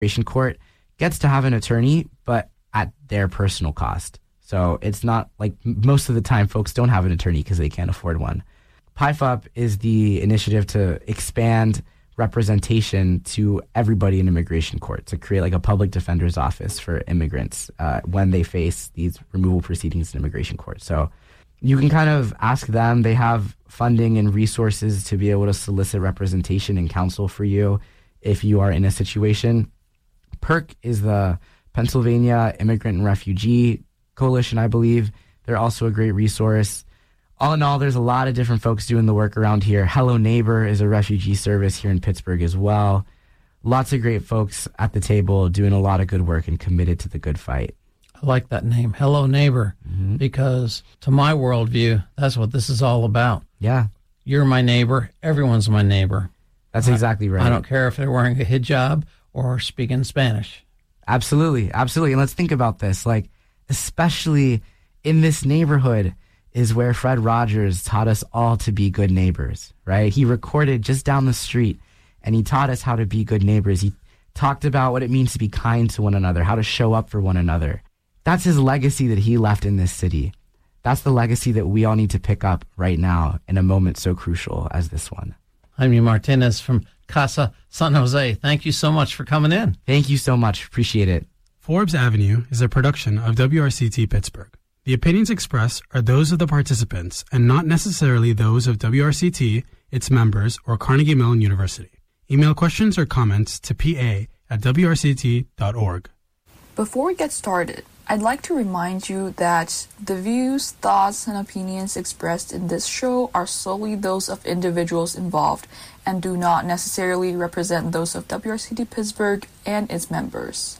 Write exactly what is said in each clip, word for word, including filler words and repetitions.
immigration court gets to have an attorney, but at their personal cost. So it's not like most of the time folks don't have an attorney because they can't afford one. P I F U P is the initiative to expand representation to everybody in immigration court, to create like a public defender's office for immigrants uh, when they face these removal proceedings in immigration court. So you can kind of ask them. They have funding and resources to be able to solicit representation and counsel for you if you are in a situation. PIRC is the Pennsylvania Immigrant and Refugee Coalition, I believe. They're also a great resource. All in all, there's a lot of different folks doing the work around here. Hello Neighbor is a refugee service here in Pittsburgh as well. Lots of great folks at the table doing a lot of good work and committed to the good fight. I like that name, Hello Neighbor, mm-hmm. because to my worldview, that's what this is all about. Yeah. You're my neighbor. Everyone's my neighbor. That's I, exactly right. I don't care if they're wearing a hijab or speaking Spanish. Absolutely. Absolutely. And let's think about this. Like, especially in this neighborhood is where Fred Rogers taught us all to be good neighbors, right? He recorded just down the street, and he taught us how to be good neighbors. He talked about what it means to be kind to one another, how to show up for one another. That's his legacy that he left in this city. That's the legacy that we all need to pick up right now in a moment so crucial as this one. Jaime Martinez from Casa San Jose. Thank you so much for coming in. Thank you so much. Appreciate it. Forbes Avenue is a production of W R C T Pittsburgh. The opinions expressed are those of the participants and not necessarily those of W R C T, its members, or Carnegie Mellon University. Email questions or comments to p a at w r c t dot org. Before we get started, I'd like to remind you that the views, thoughts, and opinions expressed in this show are solely those of individuals involved and do not necessarily represent those of W R C T Pittsburgh and its members.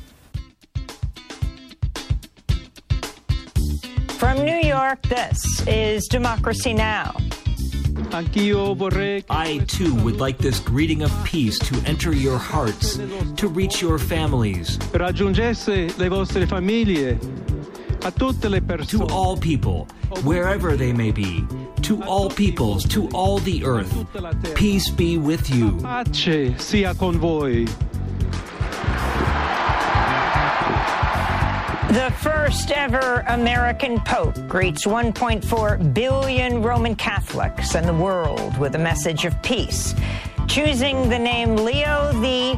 From New York, this is Democracy Now! I, too, would like this greeting of peace to enter your hearts, to reach your families. To all people, wherever they may be, to all peoples, to all the earth, peace be with you. Pace sia con voi. The first ever American Pope greets one point four billion Roman Catholics and the world with a message of peace, choosing the name Leo the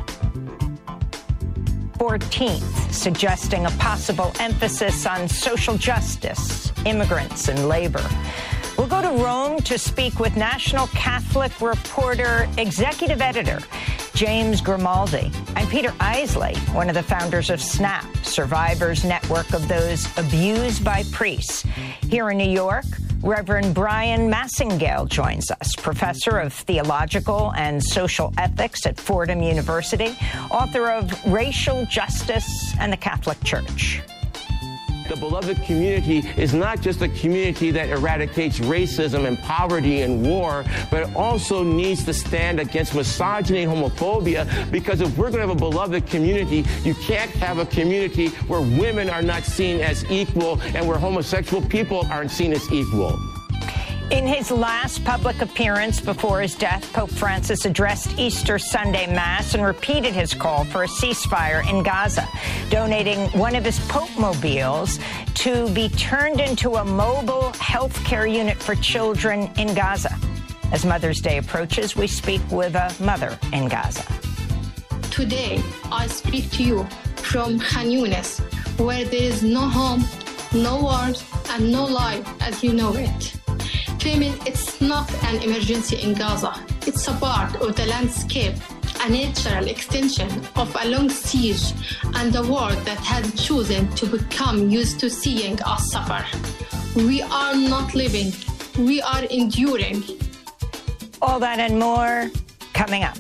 fourteenth, suggesting a possible emphasis on social justice, immigrants, and labor. We'll go to Rome to speak with National Catholic Reporter Executive Editor James Grimaldi. I'm Peter Isley, one of the founders of SNAP, Survivors Network of Those Abused by Priests. Here in New York, Reverend Brian Massingale joins us, professor of theological and social ethics at Fordham University, author of Racial Justice and the Catholic Church. The beloved community is not just a community that eradicates racism and poverty and war, but it also needs to stand against misogyny and homophobia, because if we're going to have a beloved community, you can't have a community where women are not seen as equal and where homosexual people aren't seen as equal. In his last public appearance before his death, Pope Francis addressed Easter Sunday Mass and repeated his call for a ceasefire in Gaza, donating one of his Pope-mobiles to be turned into a mobile health care unit for children in Gaza. As Mother's Day approaches, we speak with a mother in Gaza. Today, I speak to you from Khan Yunis, where there is no home, no wars, and no life as you know it. Famine, it's not an emergency in Gaza. It's a part of the landscape, a natural extension of a long siege and a world that has chosen to become used to seeing us suffer. We are not living, we are enduring. All that and more coming up.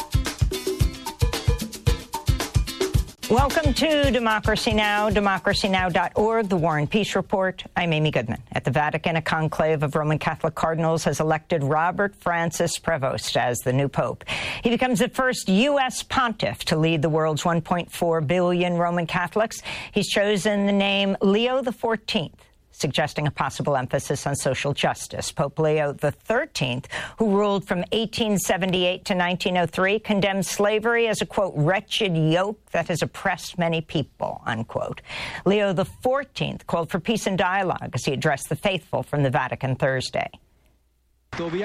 Welcome to Democracy Now!, democracy now dot org, the War and Peace Report. I'm Amy Goodman. At the Vatican, a conclave of Roman Catholic cardinals has elected Robert Francis Prevost as the new pope. He becomes the first U S pontiff to lead the world's one point four billion Roman Catholics. He's chosen the name Leo the fourteenth, suggesting a possible emphasis on social justice. Pope Leo the thirteenth, who ruled from eighteen seventy-eight to nineteen oh three, condemned slavery as a, quote, wretched yoke that has oppressed many people, unquote. Leo the fourteenth called for peace and dialogue as he addressed the faithful from the Vatican Thursday. We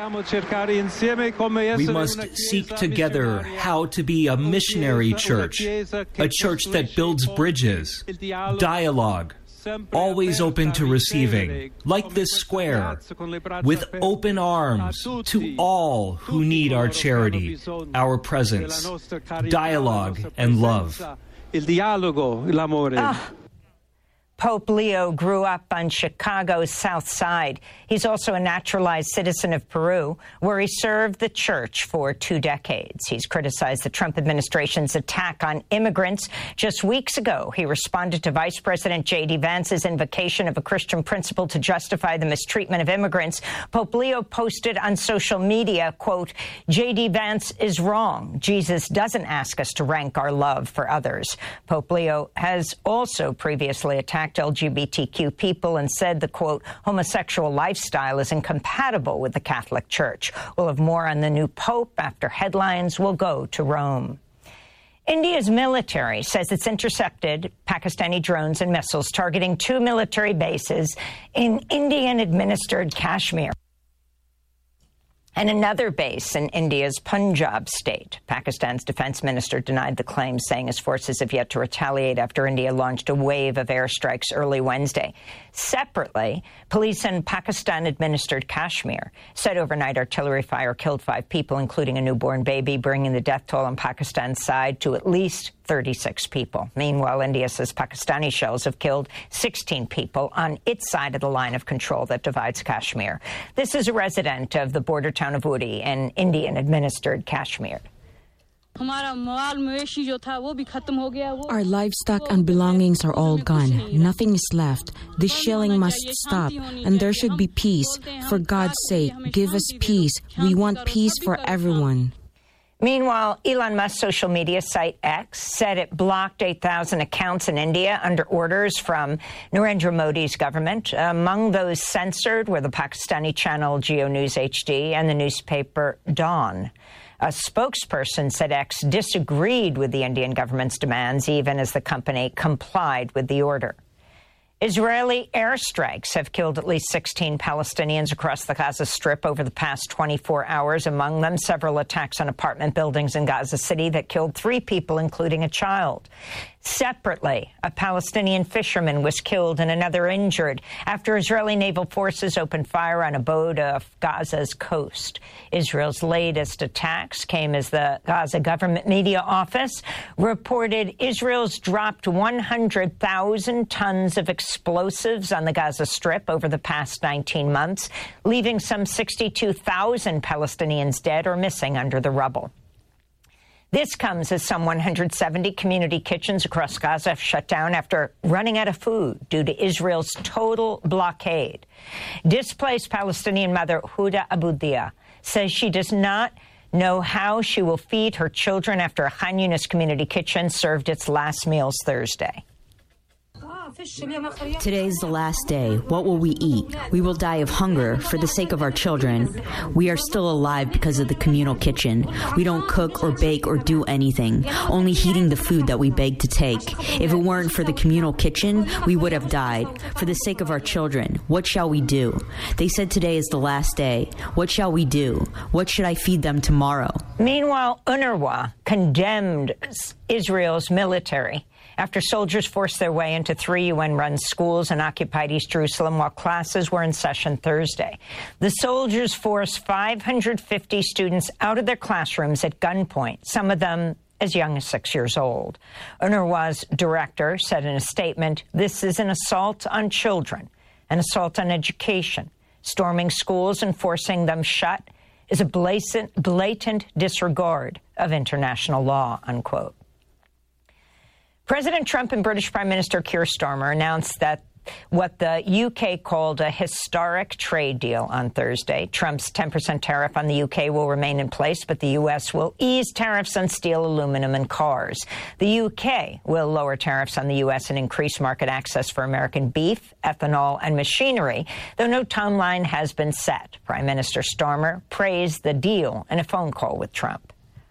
must seek together how to be a missionary church, a church that builds bridges, dialogue, always open to receiving, like this square, with open arms to all who need our charity, our presence, dialogue, and love. Ah. Pope Leo grew up on Chicago's South Side. He's also a naturalized citizen of Peru, where he served the church for two decades. He's criticized the Trump administration's attack on immigrants. Just weeks ago, he responded to Vice President J D Vance's invocation of a Christian principle to justify the mistreatment of immigrants. Pope Leo posted on social media, quote, J D Vance is wrong. Jesus doesn't ask us to rank our love for others. Pope Leo has also previously attacked L G B T Q people and said the, quote, homosexual lifestyle is incompatible with the Catholic Church. We'll have more on the new pope after headlines will go to Rome. India's military says it's intercepted Pakistani drones and missiles targeting two military bases in Indian-administered Kashmir and another base in India's Punjab state. Pakistan's defense minister denied the claim, saying his forces have yet to retaliate after India launched a wave of airstrikes early Wednesday. Separately, police in Pakistan-administered Kashmir said overnight artillery fire killed five people, including a newborn baby, bringing the death toll on Pakistan's side to at least thirty-six people. Meanwhile, India says Pakistani shells have killed sixteen people on its side of the line of control that divides Kashmir. This is a resident of the border town of Uri in Indian-administered Kashmir. Our livestock and belongings are all gone. Nothing is left. This shelling must stop, and there should be peace. For God's sake, give us peace. We want peace for everyone. Meanwhile, Elon Musk's social media site X said it blocked eight thousand accounts in India under orders from Narendra Modi's government. Among those censored were the Pakistani channel Geo News H D and the newspaper Dawn. A spokesperson said X disagreed with the Indian government's demands, even as the company complied with the order. Israeli airstrikes have killed at least sixteen Palestinians across the Gaza Strip over the past twenty-four hours, among them several attacks on apartment buildings in Gaza City that killed three people, including a child. Separately, a Palestinian fisherman was killed and another injured after Israeli naval forces opened fire on a boat off Gaza's coast. Israel's latest attacks came as the Gaza government media office reported Israel's dropped one hundred thousand tons of explosives on the Gaza Strip over the past nineteen months, leaving some sixty-two thousand Palestinians dead or missing under the rubble. This comes as some one hundred seventy community kitchens across Gaza have shut down after running out of food due to Israel's total blockade. Displaced Palestinian mother Huda Abudia says she does not know how she will feed her children after a Khan Yunis community kitchen served its last meals Thursday. Today is the last day. What will we eat? We will die of hunger for the sake of our children. We are still alive because of the communal kitchen. We don't cook or bake or do anything, only heating the food that we beg to take. If it weren't for the communal kitchen, we would have died. For the sake of our children, what shall we do? They said today is the last day. What shall we do? What should I feed them tomorrow? Meanwhile, UNRWA condemned Israel's military after soldiers forced their way into three U N-run schools in occupied East Jerusalem while classes were in session Thursday. The soldiers forced five hundred fifty students out of their classrooms at gunpoint, some of them as young as six years old. UNRWA's director said in a statement, "This is an assault on children, an assault on education. Storming schools and forcing them shut is a blatant, blatant disregard of international law," unquote. President Trump and British Prime Minister Keir Starmer announced that what the U K called a historic trade deal on Thursday. Trump's ten percent tariff on the U K will remain in place, but the U S will ease tariffs on steel, aluminum, and cars. The U K will lower tariffs on the U S and increase market access for American beef, ethanol, and machinery, though no timeline has been set. Prime Minister Starmer praised the deal in a phone call with Trump.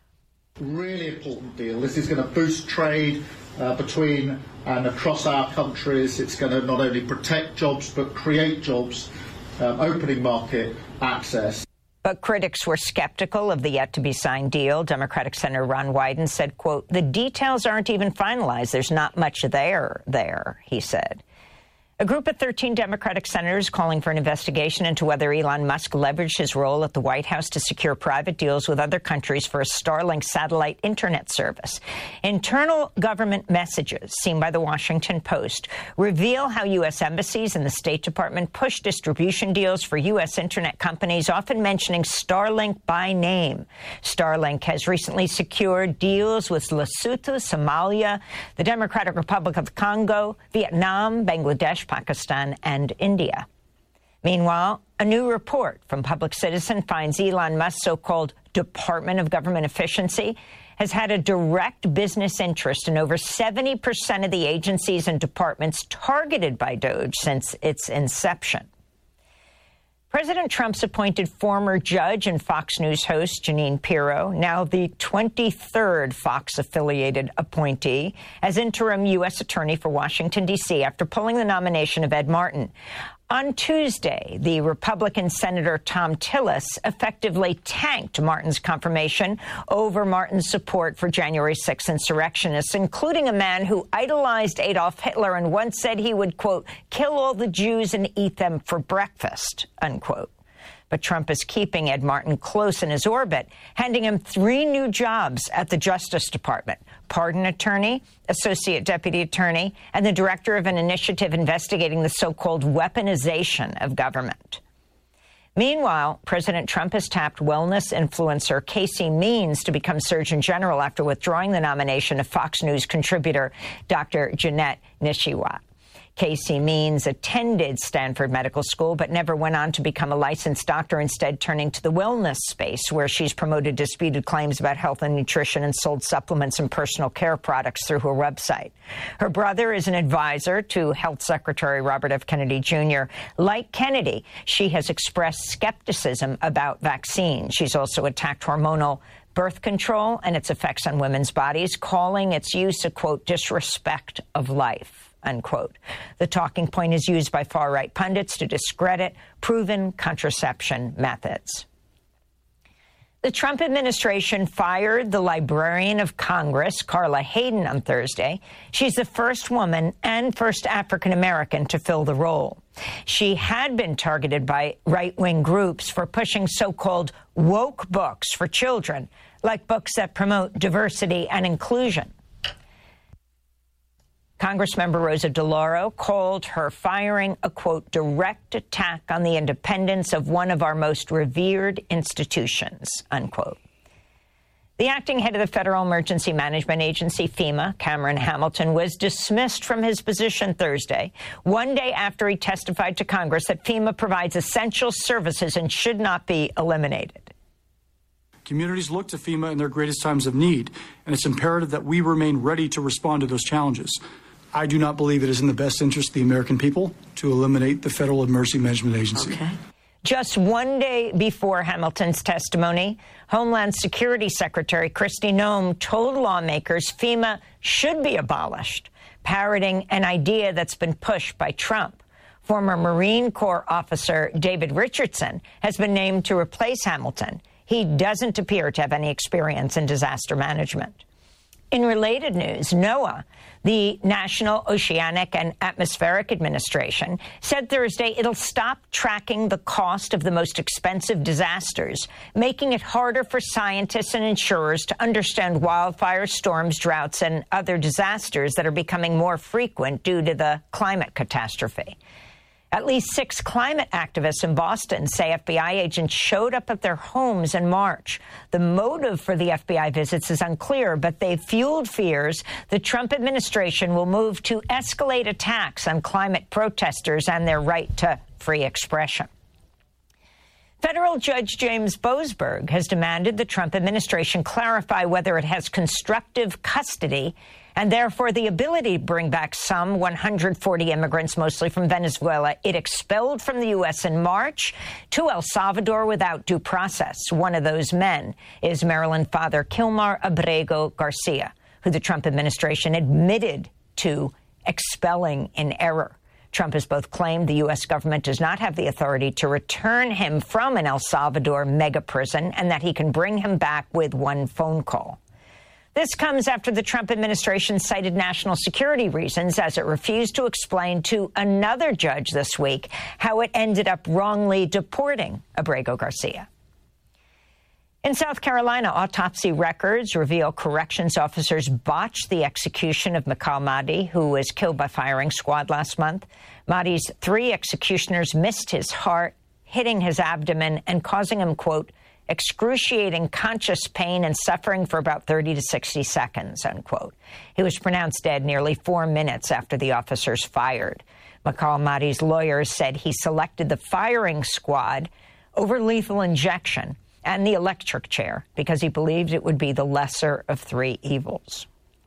Really important deal. This is going to boost trade uh, between and across our countries. It's going to not only protect jobs but create jobs, um, opening market access. But critics were skeptical of the yet-to-be-signed deal. Democratic Senator Ron Wyden said, quote, "The details aren't even finalized. There's not much there, there," he said. A group of thirteen Democratic senators calling for an investigation into whether Elon Musk leveraged his role at the White House to secure private deals with other countries for a Starlink satellite internet service. Internal government messages, seen by the Washington Post, reveal how U S embassies and the State Department push distribution deals for U S internet companies, often mentioning Starlink by name. Starlink has recently secured deals with Lesotho, Somalia, the Democratic Republic of Congo, Vietnam, Bangladesh, Pakistan, and India. Meanwhile, a new report from Public Citizen finds Elon Musk's so-called Department of Government Efficiency has had a direct business interest in over seventy percent of the agencies and departments targeted by DOGE since its inception. President Trump's appointed former judge and Fox News host Jeanine Pirro, now the twenty-third Fox-affiliated appointee, as interim U S attorney for Washington, D C, after pulling the nomination of Ed Martin. On Tuesday, the Republican Senator Thom Tillis effectively tanked Martin's confirmation over Martin's support for January sixth insurrectionists, including a man who idolized Adolf Hitler and once said he would, quote, "kill all the Jews and eat them for breakfast," unquote. But Trump is keeping Ed Martin close in his orbit, handing him three new jobs at the Justice Department: pardon attorney, associate deputy attorney, and the director of an initiative investigating the so-called weaponization of government. Meanwhile, President Trump has tapped wellness influencer Casey Means to become Surgeon General after withdrawing the nomination of Fox News contributor Doctor Jeanette Nishiwat. Casey Means attended Stanford Medical School but never went on to become a licensed doctor, instead turning to the wellness space, where she's promoted disputed claims about health and nutrition and sold supplements and personal care products through her website. Her brother is an advisor to Health Secretary Robert F. Kennedy Junior Like Kennedy, she has expressed skepticism about vaccines. She's also attacked hormonal birth control and its effects on women's bodies, calling its use a, quote, disrespect of life, unquote. The talking point is used by far-right pundits to discredit proven contraception methods. The Trump administration fired the Librarian of Congress, Carla Hayden, on Thursday. She's the first woman and first African-American to fill the role. She had been targeted by right-wing groups for pushing so-called woke books for children, like books that promote diversity and inclusion. Congressmember Rosa DeLauro called her firing a, quote, direct attack on the independence of one of our most revered institutions, unquote. The acting head of the Federal Emergency Management Agency, FEMA, Cameron Hamilton, was dismissed from his position Thursday, one day after he testified to Congress that FEMA provides essential services and should not be eliminated. Communities look to FEMA in their greatest times of need, and it's imperative that we remain ready to respond to those challenges. I do not believe it is in the best interest of the American people to eliminate the Federal Emergency Management Agency. Okay. Just one day before Hamilton's testimony, Homeland Security Secretary Kristi Noem told lawmakers FEMA should be abolished, parroting an idea that's been pushed by Trump. Former Marine Corps officer David Richardson has been named to replace Hamilton. He doesn't appear to have any experience in disaster management. In related news, NOAA, the National Oceanic and Atmospheric Administration, said Thursday it'll stop tracking the cost of the most expensive disasters, making it harder for scientists and insurers to understand wildfires, storms, droughts, and other disasters that are becoming more frequent due to the climate catastrophe. At least six climate activists in Boston say F B I agents showed up at their homes in March. The motive for the F B I visits is unclear, but they've fueled fears the Trump administration will move to escalate attacks on climate protesters and their right to free expression. Federal Judge James Boasberg has demanded the Trump administration clarify whether it has constructive custody and therefore the ability to bring back some one hundred forty immigrants, mostly from Venezuela, it expelled from the U S in March to El Salvador without due process. One of those men is Maryland Father Kilmar Abrego Garcia, who the Trump administration admitted to expelling in error. Trump has both claimed the U S government does not have the authority to return him from an El Salvador mega prison and that he can bring him back with one phone call. This comes after the Trump administration cited national security reasons as it refused to explain to another judge this week how it ended up wrongly deporting Abrego Garcia. In South Carolina, autopsy records reveal corrections officers botched the execution of Mikhail Mahdi, who was killed by firing squad last month. Mahdi's three executioners missed his heart, hitting his abdomen and causing him, quote, excruciating conscious pain and suffering for about thirty to sixty seconds, unquote. He was pronounced dead nearly four minutes after the officers fired. Mikhail Mahdi's lawyers said he selected the firing squad over lethal injection and the electric chair because he believed it would be the lesser of three evils.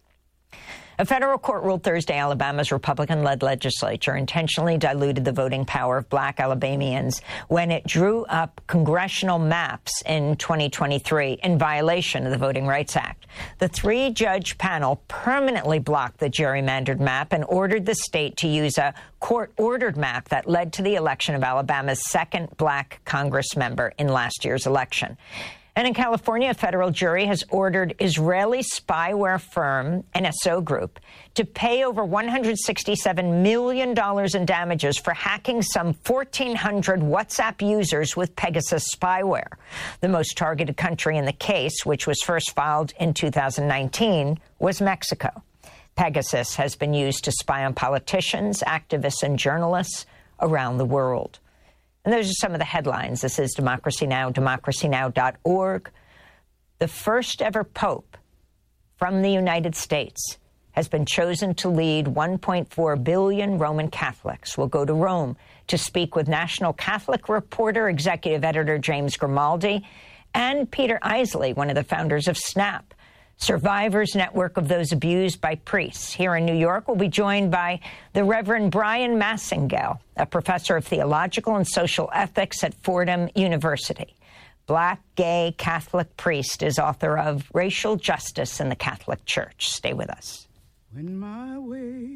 A federal court ruled Thursday Alabama's Republican-led legislature intentionally diluted the voting power of black Alabamians when it drew up congressional maps in twenty twenty-three in violation of the Voting Rights Act. The three-judge panel permanently blocked the gerrymandered map and ordered the state to use a court-ordered map that led to the election of Alabama's second black Congress member in last year's election. And in California, a federal jury has ordered Israeli spyware firm N S O Group to pay over one hundred sixty-seven million dollars in damages for hacking some fourteen hundred WhatsApp users with Pegasus spyware. The most targeted country in the case, which was first filed in two thousand nineteen, was Mexico. Pegasus has been used to spy on politicians, activists, and journalists around the world. And those are some of the headlines. This is Democracy Now!, democracy now dot org. The first ever pope from the United States has been chosen to lead one point four billion Roman Catholics. Will go to Rome to speak with National Catholic Reporter, executive editor James Grimaldi, and Peter Isley, one of the founders of SNAP, Survivors Network of Those Abused by Priests. Here in New York, we'll be joined by the Reverend Brian Massingale, a professor of theological and social ethics at Fordham University. Black, gay, Catholic priest is author of Racial Justice in the Catholic Church. Stay with us. When my way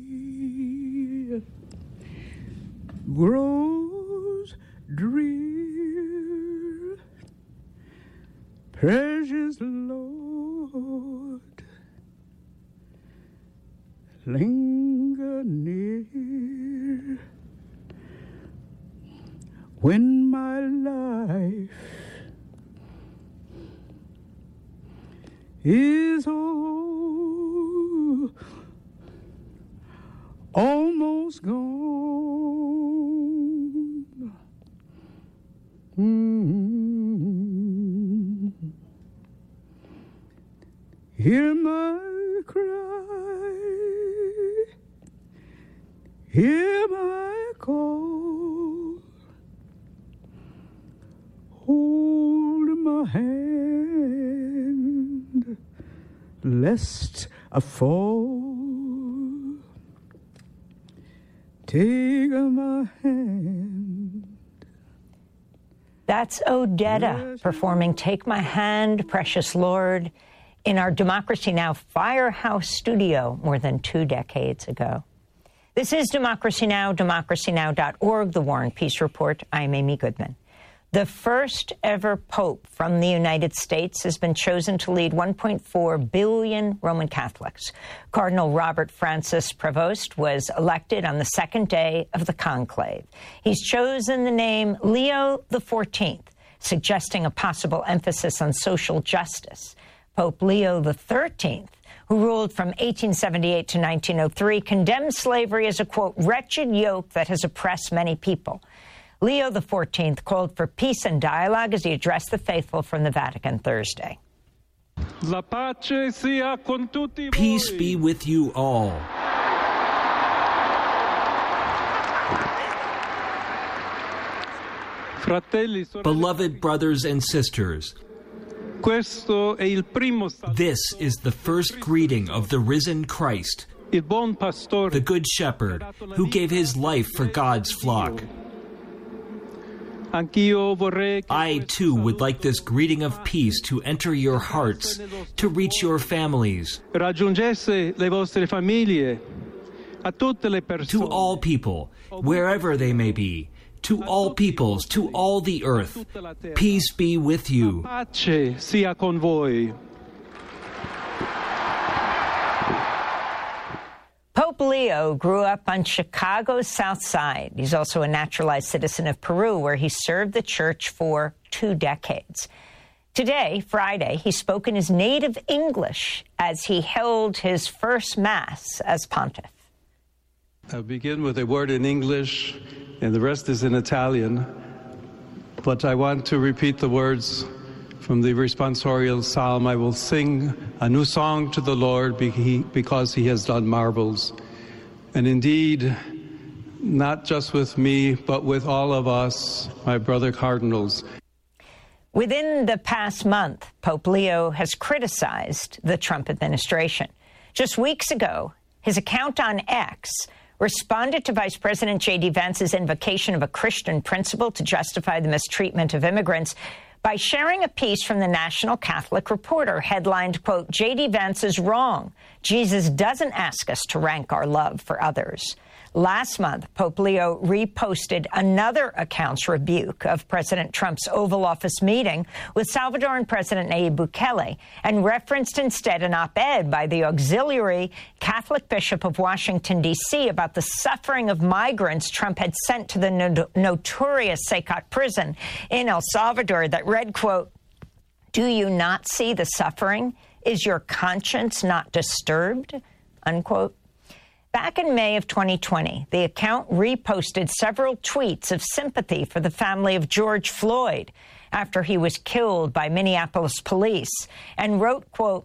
grows drear, precious Lord, linger near. When my life is all, almost gone, mm-hmm. Hear my cry, hear my call, hold my hand, lest I fall. Take my hand. That's Odetta performing Take My Hand, Precious Lord, in our Democracy Now! Firehouse studio more than two decades ago. This is Democracy Now!, democracy now dot org, the War and Peace Report. I'm Amy Goodman. The first ever pope from the United States has been chosen to lead one point four billion Roman Catholics. Cardinal Robert Francis Prevost was elected on the second day of the conclave. He's chosen the name Leo the fourteenth, suggesting a possible emphasis on social justice. Pope Leo the thirteenth who ruled from eighteen seventy-eight to nineteen oh three, condemned slavery as a, quote, wretched yoke that has oppressed many people. Leo the fourteenth called for peace and dialogue as he addressed the faithful from the Vatican Thursday. Peace be with you all. Beloved brothers and sisters, this is the first greeting of the risen Christ, the Good Shepherd, who gave his life for God's flock. I, too, would like this greeting of peace to enter your hearts, to reach your families. To all people, wherever they may be, to all peoples, to all the earth, peace be with you. Pope Leo grew up on Chicago's South Side. He's also a naturalized citizen of Peru, where he served the church for two decades. Today, Friday, he spoke in his native English as he held his first Mass as pontiff. I'll begin with a word in English, and the rest is in Italian. But I want to repeat the words from the responsorial psalm. I will sing a new song to the Lord because he has done marvels. And indeed, not just with me, but with all of us, my brother cardinals. Within the past month, Pope Leo has criticized the Trump administration. Just weeks ago, his account on X responded to Vice President J D Vance's invocation of a Christian principle to justify the mistreatment of immigrants by sharing a piece from the National Catholic Reporter headlined, quote, J D Vance is wrong. Jesus doesn't ask us to rank our love for others. Last month, Pope Leo reposted another account's rebuke of President Trump's Oval Office meeting with Salvadoran President Nayib Bukele and referenced instead an op-ed by the auxiliary Catholic Bishop of Washington, D C about the suffering of migrants Trump had sent to the no- notorious Secot prison in El Salvador that read, quote, do you not see the suffering? Is your conscience not disturbed? Unquote. Back in May of twenty twenty, the account reposted several tweets of sympathy for the family of George Floyd after he was killed by Minneapolis police and wrote, quote,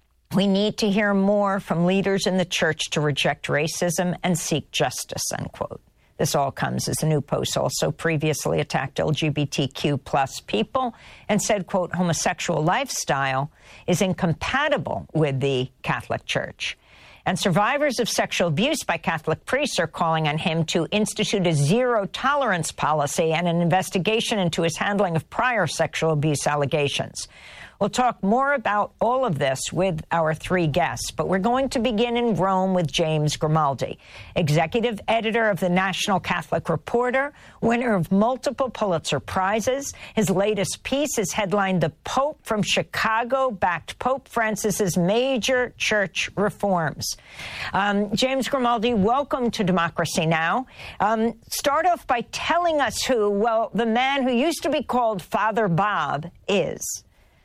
we need to hear more from leaders in the church to reject racism and seek justice, unquote. This all comes as the new post also previously attacked L G B T Q plus people and said, quote, homosexual lifestyle is incompatible with the Catholic Church. And survivors of sexual abuse by Catholic priests are calling on him to institute a zero-tolerance policy and an investigation into his handling of prior sexual abuse allegations. We'll talk more about all of this with our three guests, but we're going to begin in Rome with James Grimaldi, executive editor of the National Catholic Reporter, winner of multiple Pulitzer Prizes. His latest piece is headlined The Pope from Chicago Backed Pope Francis's Major Church Reforms. Um, James Grimaldi, welcome to Democracy Now! Um, start off by telling us who, well, the man who used to be called Father Bob is.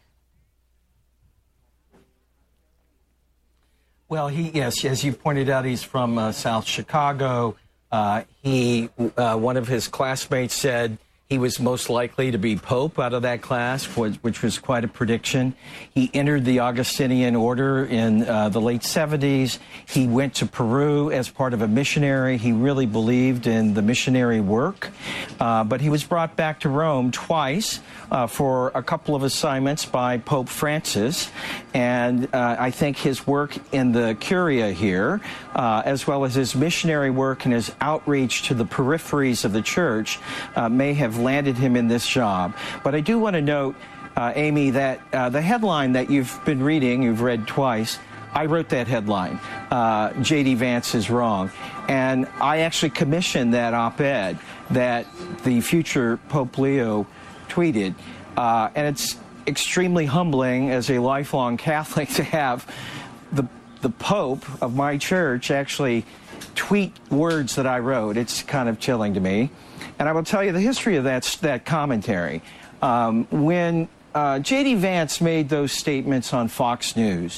Well, he yes, as you pointed out, he's from uh, South Chicago. Uh, he, uh, one of his classmates said he was most likely to be Pope out of that class, which was quite a prediction. He entered the Augustinian order in uh, the late seventies. He went to Peru as part of a missionary. He really believed in the missionary work, uh, but he was brought back to Rome twice uh, for a couple of assignments by Pope Francis. And uh, I think his work in the Curia here, uh, as well as his missionary work and his outreach to the peripheries of the church, uh, may have landed him in this job. But I do want to note, uh, Amy, that uh, the headline that you've been reading, you've read twice, I wrote that headline, uh, J D Vance is wrong. And I actually commissioned that op-ed that the future Pope Leo tweeted. Uh, and it's extremely humbling as a lifelong Catholic to have the, the Pope of my church actually tweet words that I wrote. It's kind of chilling to me. And I will tell you the history of that, that commentary. Um, when uh, J D Vance made those statements on Fox News,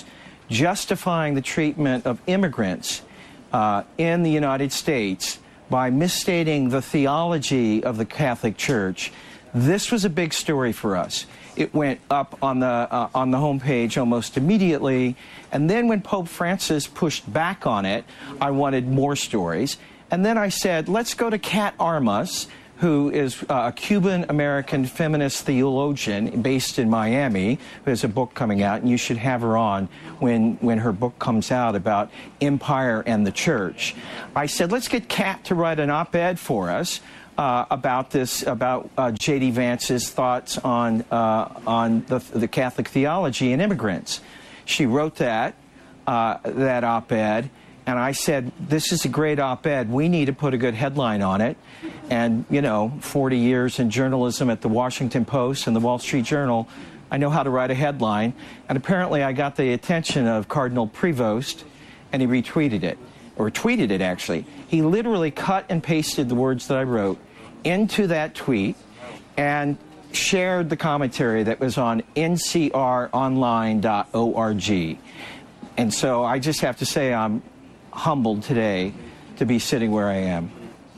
justifying the treatment of immigrants uh, in the United States by misstating the theology of the Catholic Church. This was a big story for us. It went up on the uh, on the homepage almost immediately, and then when Pope Francis pushed back on it, I wanted more stories. And then I said, let's go to Kat Armas, who is a Cuban-American feminist theologian based in Miami, who has a book coming out, and you should have her on when, when her book comes out about empire and the church. I said, let's get Kat to write an op-ed for us uh, about this, about uh, J D Vance's thoughts on, uh, on the, the Catholic theology and immigrants. She wrote that, uh, that op-ed. And I said, this is a great op-ed. We need to put a good headline on it. And, you know, forty years in journalism at the Washington Post and the Wall Street Journal, I know how to write a headline. And apparently I got the attention of Cardinal Prevost, and he retweeted it, or tweeted it, actually. He literally cut and pasted the words that I wrote into that tweet and shared the commentary that was on N C R online dot org. And so I just have to say I'm humbled today to be sitting where I am.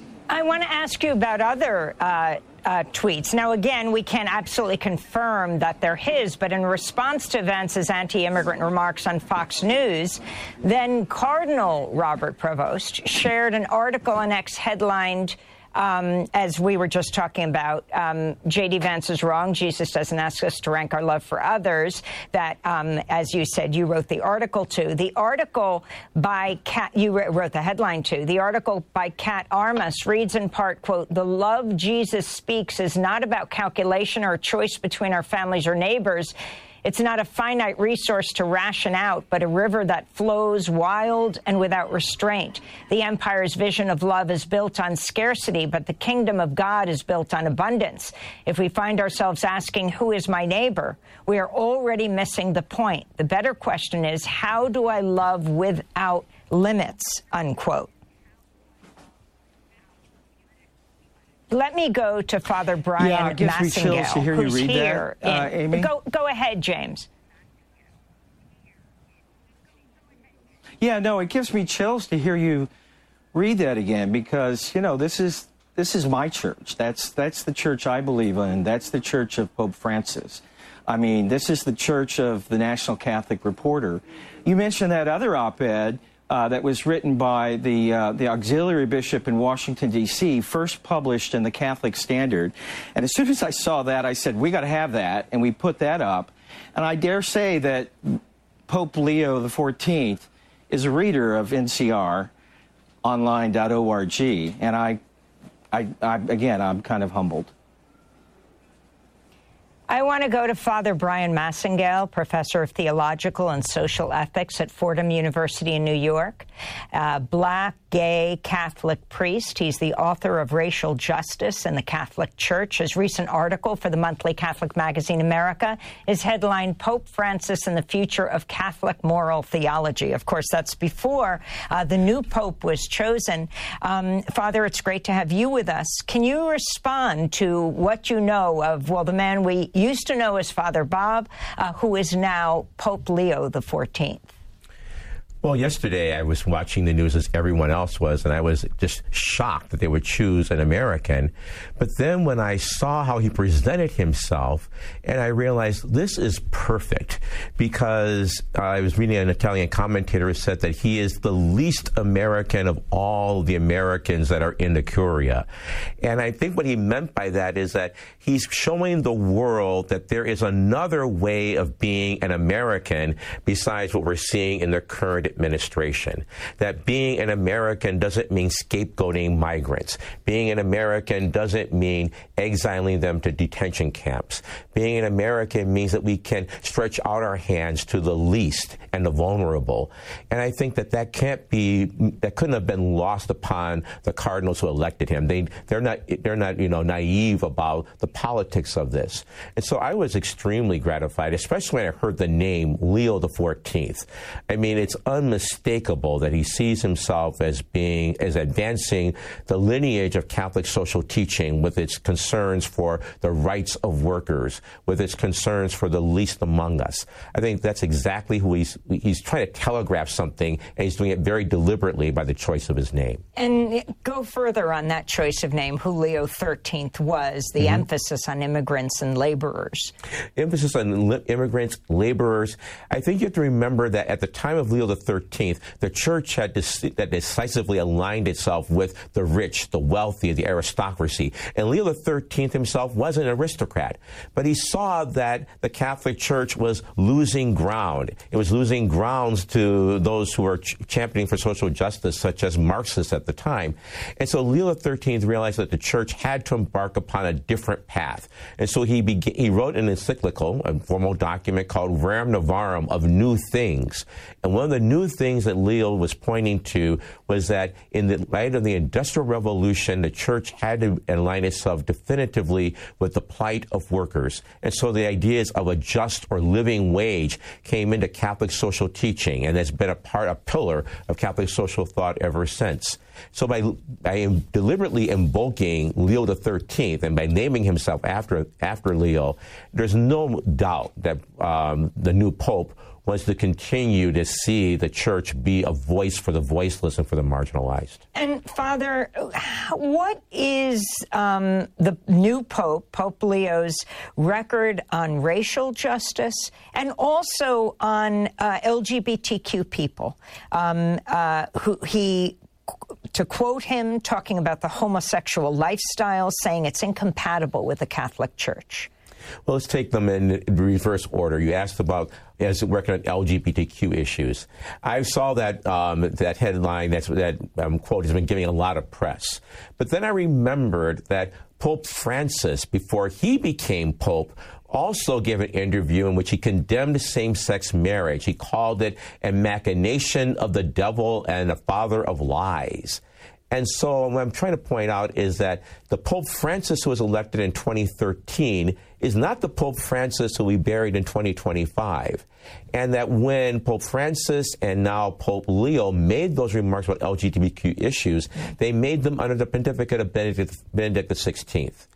I want to ask you about other uh, uh, tweets. Now, again, we can't absolutely confirm that they're his, but in response to Vance's anti-immigrant remarks on Fox News, then Cardinal Robert Prevost shared an article on X headlined, Um, as we were just talking about, um, J D Vance is wrong. Jesus doesn't ask us to rank our love for others. That, um, as you said, you wrote the article to. The article by Kat, you wrote the headline to. The article by Kat Armas reads in part, quote, "The love Jesus speaks is not about calculation or a choice between our families or neighbors. It's not a finite resource to ration out, but a river that flows wild and without restraint. The empire's vision of love is built on scarcity, but the kingdom of God is built on abundance. If we find ourselves asking, who is my neighbor, we are already missing the point. The better question is, how do I love without limits," unquote. Let me go to Father Brian yeah, it gives me chills to hear you who's read here. that, uh, in, Amy. Go, go ahead, James. Yeah, no, it gives me chills to hear you read that again, because, you know, this is this is my church. That's that's the church I believe in. That's the church of Pope Francis. I mean, this is the church of the National Catholic Reporter. You mentioned that other op-ed Uh, that was written by the uh, the auxiliary bishop in Washington, D C, first published in the Catholic Standard. And as soon as I saw that, I said, we got to have that, and we put that up. And I dare say that Pope Leo the fourteenth is a reader of N C R online dot org. And I, I, I, again, I'm kind of humbled. I want to go to Father Brian Massengale, professor of theological and social ethics at Fordham University in New York, uh, black, gay, Catholic priest. He's the author of Racial Justice in the Catholic Church. His recent article for the monthly Catholic magazine America is headlined Pope Francis and the Future of Catholic Moral Theology. Of course, that's before uh, the new pope was chosen. Um, Father, it's great to have you with us. Can you respond to what you know of, well, the man we used to know as Father Bob, uh, who is now Pope Leo the fourteenth? Well, yesterday I was watching the news as everyone else was, and I was just shocked that they would choose an American. But then when I saw how he presented himself, and I realized this is perfect, because uh, I was reading an Italian commentator who said that he is the least American of all the Americans that are in the Curia. And I think what he meant by that is that he's showing the world that there is another way of being an American besides what we're seeing in the current administration. That being an American doesn't mean scapegoating migrants. Being an American doesn't mean exiling them to detention camps. Being an American means that we can stretch out our hands to the least and the vulnerable. And I think that that can't be, that couldn't have been lost upon the cardinals who elected him. They, they're not, they're not, you know, naive about the politics of this. And so I was extremely gratified, especially when I heard the name Leo the fourteenth. I mean, it's un unmistakable that he sees himself as being, as advancing the lineage of Catholic social teaching with its concerns for the rights of workers, with its concerns for the least among us. I think that's exactly who he's, he's trying to telegraph something, and he's doing it very deliberately by the choice of his name. And go further on that choice of name, who Leo the thirteenth was, the mm-hmm. emphasis on immigrants and laborers. Emphasis on li- immigrants, laborers. I think you have to remember that at the time of Leo the thirteenth, the church had dec- that decisively aligned itself with the rich, the wealthy, the aristocracy. And Leo the thirteenth himself was an aristocrat. But he saw that the Catholic Church was losing ground. It was losing grounds to those who were ch- championing for social justice, such as Marxists at the time. And so Leo the thirteenth realized that the church had to embark upon a different path. And so he began, he wrote an encyclical, a formal document called Rerum Novarum of New Things. And one of the new things that Leo was pointing to was that in the light of the Industrial Revolution, the church had to align itself definitively with the plight of workers. And so the ideas of a just or living wage came into Catholic social teaching, and has been a part, a pillar of Catholic social thought ever since. So by, by deliberately invoking Leo the thirteenth and by naming himself after after Leo, there's no doubt that um, the new Pope wants to continue to see the church be a voice for the voiceless and for the marginalized. And Father, what is um, the new Pope, Pope Leo's, record on racial justice and also on uh, L G B T Q people? Um, uh, who he To quote him, talking about the homosexual lifestyle, saying it's incompatible with the Catholic Church. Well, let's take them in reverse order. You asked about as working on L G B T Q issues. I saw that um, that headline, that's, that um, quote has been getting a lot of press. But then I remembered that Pope Francis, before he became Pope, also gave an interview in which he condemned same-sex marriage. He called it a machination of the devil and a father of lies. And so what I'm trying to point out is that the Pope Francis who was elected in twenty thirteen is not the Pope Francis who we buried in twenty twenty-five. And that when Pope Francis and now Pope Leo made those remarks about L G B T Q issues, they made them under the pontificate of Benedict, Benedict the sixteenth.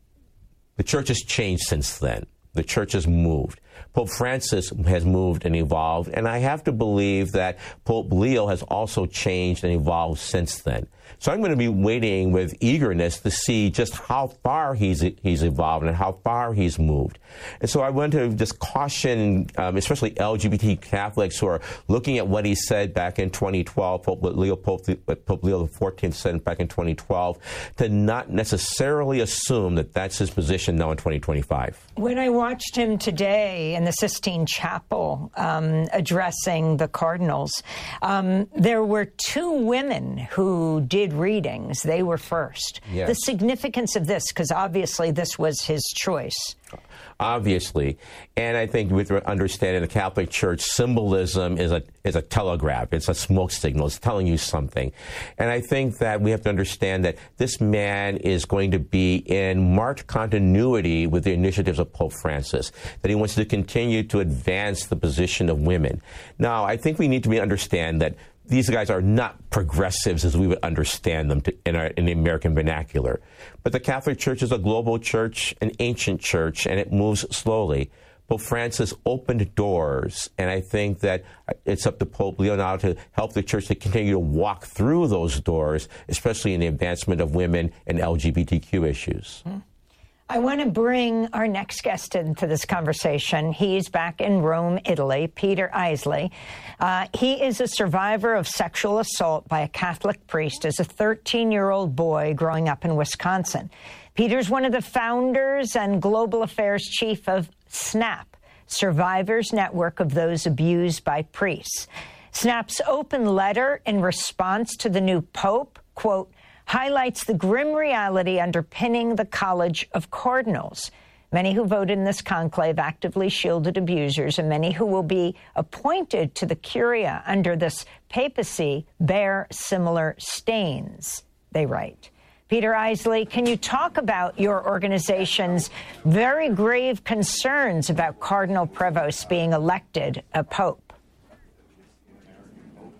The church has changed since then. The church has moved. Pope Francis has moved and evolved, and I have to believe that Pope Leo has also changed and evolved since then. So I'm going to be waiting with eagerness to see just how far he's he's evolved and how far he's moved. And so I want to just caution, um, especially L G B T Catholics who are looking at what he said back in twenty twelve, Pope Leo, Pope, Pope Leo the fourteenth said back in twenty twelve, to not necessarily assume that that's his position now in twenty twenty-five. When I watched him today in the Sistine Chapel um, addressing the cardinals, um, there were two women who did readings. They were first. Yes. The significance of this, because obviously this was his choice. Obviously. And I think with understanding the Catholic Church, symbolism is a is a telegraph. It's a smoke signal. It's telling you something. And I think that we have to understand that this man is going to be in marked continuity with the initiatives of Pope Francis, that he wants to continue to advance the position of women. Now, I think we need to understand that these guys are not progressives as we would understand them to, in, our, in the American vernacular. But the Catholic Church is a global church, an ancient church, and it moves slowly. Pope Francis opened doors, and I think that it's up to Pope Leo now to help the church to continue to walk through those doors, especially in the advancement of women and L G B T Q issues. Mm. I want to bring our next guest into this conversation. He's back in Rome, Italy, Peter Eisley. Uh, he is a survivor of sexual assault by a Catholic priest as a thirteen-year-old boy growing up in Wisconsin. Peter's one of the founders and global affairs chief of SNAP, Survivors Network of Those Abused by Priests. SNAP's open letter in response to the new Pope, quote, highlights the grim reality underpinning the College of Cardinals. Many who voted in this conclave actively shielded abusers, and many who will be appointed to the Curia under this papacy bear similar stains, they write. Peter Eisley, can you talk about your organization's very grave concerns about Cardinal Prevost being elected a pope?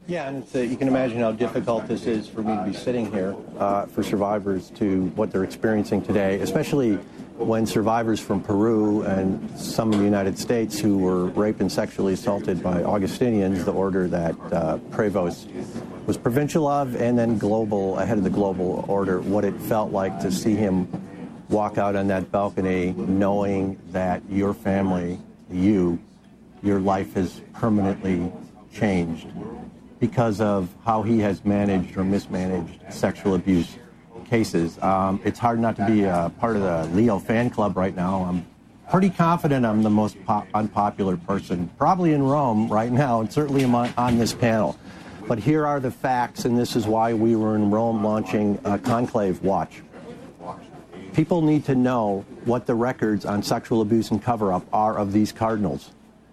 Yeah, and it's, uh, you can imagine how difficult this is for me to be sitting here, uh, for survivors to what they're experiencing today, especially when survivors from Peru and some in the United States who were raped and sexually assaulted by Augustinians, the order that uh, Prevost was provincial of, and then global, ahead of the global order, what it felt like to see him walk out on that balcony knowing that your family, you, your life has permanently changed because of how he has managed or mismanaged sexual abuse cases. Um, it's hard not to be a part of the Leo fan club right now. I'm pretty confident I'm the most pop- unpopular person, probably in Rome right now, and certainly on, on this panel. But here are the facts, and this is why we were in Rome launching uh, Conclave Watch. People need to know what the records on sexual abuse and cover-up are of these cardinals.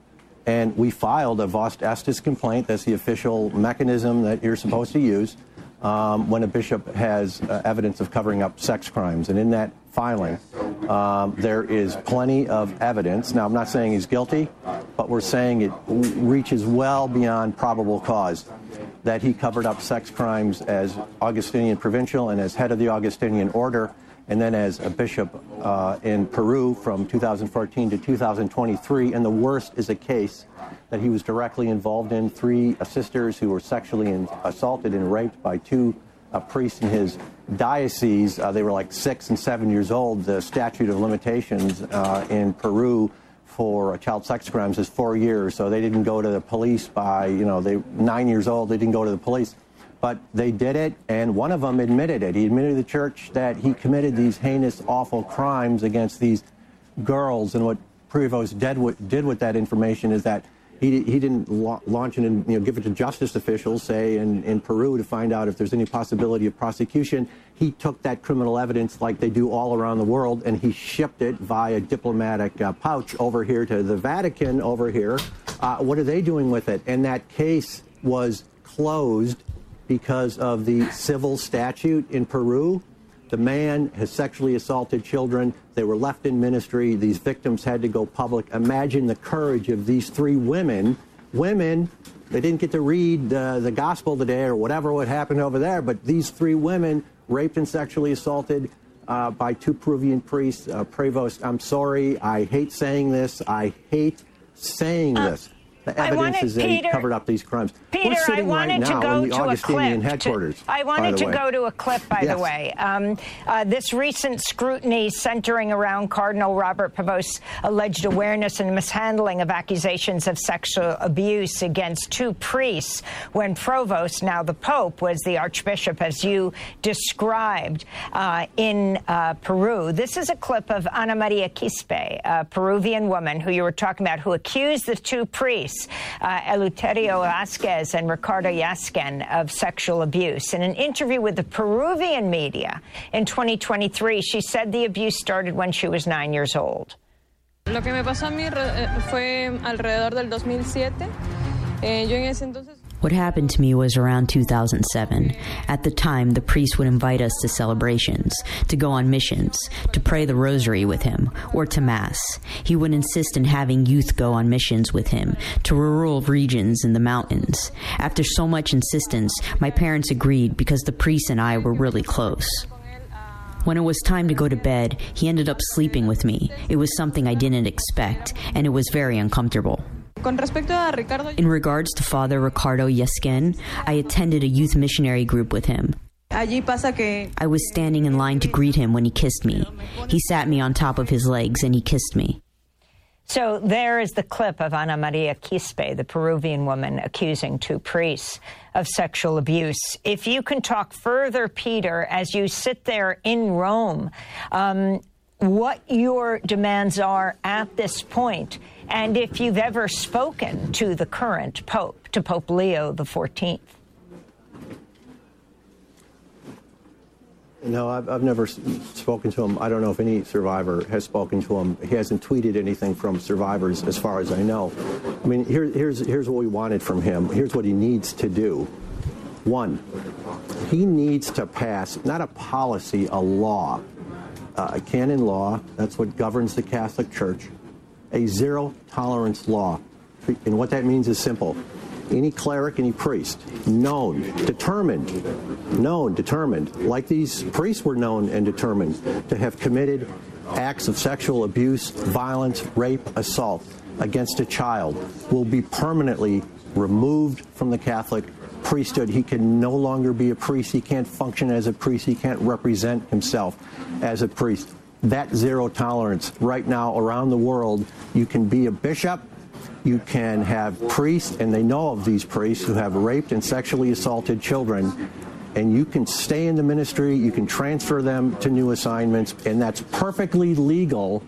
And we filed a Vos Estis complaint. That's the official mechanism that you're supposed to use um, when a bishop has uh, evidence of covering up sex crimes. And in that filing, um, there is plenty of evidence. Now, I'm not saying he's guilty, but we're saying it reaches well beyond probable cause that he covered up sex crimes as Augustinian provincial and as head of the Augustinian order, and then as a bishop uh, in Peru from two thousand fourteen to two thousand twenty-three. And the worst is a case that he was directly involved in. Three uh, sisters who were sexually in, assaulted and raped by two uh, priests in his diocese. Uh, they were like six and seven years old. The statute of limitations uh, in Peru for uh, child sex crimes is four years. So they didn't go to the police by, you know, they nine years old. They didn't go to the police. But they did it, and one of them admitted it. He admitted to the church that he committed these heinous, awful crimes against these girls. And what Prevost did with, did with that information is that he, he didn't la- launch it and you know, give it to justice officials, say, in, in Peru to find out if there's any possibility of prosecution. He took that criminal evidence like they do all around the world, and he shipped it via diplomatic uh, pouch over here to the Vatican over here. Uh, what are they doing with it? And that case was closed because of the civil statute in Peru. The man has sexually assaulted children. They were left in ministry. These victims had to go public. Imagine the courage of these three women. Women, they didn't get to read uh, the gospel today or whatever would happen over there, but these three women raped and sexually assaulted uh, by two Peruvian priests. Uh, Prevost, I'm sorry. I hate saying this. I hate saying uh, this. The evidence is that he covered up these crimes. Peter, We're sitting I wanted right now to go in the to Augustinian a clip. headquarters. To, I wanted to way. go to a clip, by yes. the way. Um, uh, this recent scrutiny centering around Cardinal Robert Prevost's alleged awareness and mishandling of accusations of sexual abuse against two priests when Provost, now the Pope, was the Archbishop, as you described, uh, in uh, Peru. This is a clip of Ana Maria Quispe, a Peruvian woman who you were talking about, who accused the two priests, uh, Eleuterio Vasquez and Ricardo Yasken, of sexual abuse. In an interview with the Peruvian media in twenty twenty-three, she said the abuse started when she was nine years old. Lo que me pasó a mí fue alrededor del dos mil siete. Eh, yo en ese entonces... What happened to me was around two thousand seven. At the time, the priest would invite us to celebrations, to go on missions, to pray the rosary with him, or to Mass. He would insist in having youth go on missions with him, to rural regions in the mountains. After so much insistence, my parents agreed because the priest and I were really close. When it was time to go to bed, he ended up sleeping with me. It was something I didn't expect, and it was very uncomfortable. In regards to Father Ricardo Yasken, I attended a youth missionary group with him. I was standing in line to greet him when he kissed me. He sat me on top of his legs and he kissed me. So there is the clip of Ana Maria Quispe, the Peruvian woman accusing two priests of sexual abuse. If you can talk further, Peter, as you sit there in Rome, um, what your demands are at this point, and if you've ever spoken to the current Pope, to Pope Leo the fourteenth. No, I've, I've never spoken to him. I don't know if any survivor has spoken to him. He hasn't tweeted anything from survivors, as far as I know. I mean, here, here's, here's what we wanted from him. Here's what he needs to do. One, he needs to pass, not a policy, a law, uh, a canon law. That's what governs the Catholic Church. A zero-tolerance law. And what that means is simple. any cleric, any priest, known, determined, known, determined, like these priests were known and determined to have committed acts of sexual abuse, violence, rape, assault against a child, will be permanently removed from the Catholic priesthood. He can no longer be a priest. He can't function as a priest. He can't represent himself as a priest. That zero tolerance right now around the world, you can be a bishop, you can have priests, and they know of these priests who have raped and sexually assaulted children, and you can stay in the ministry, you can transfer them to new assignments, and that's perfectly legal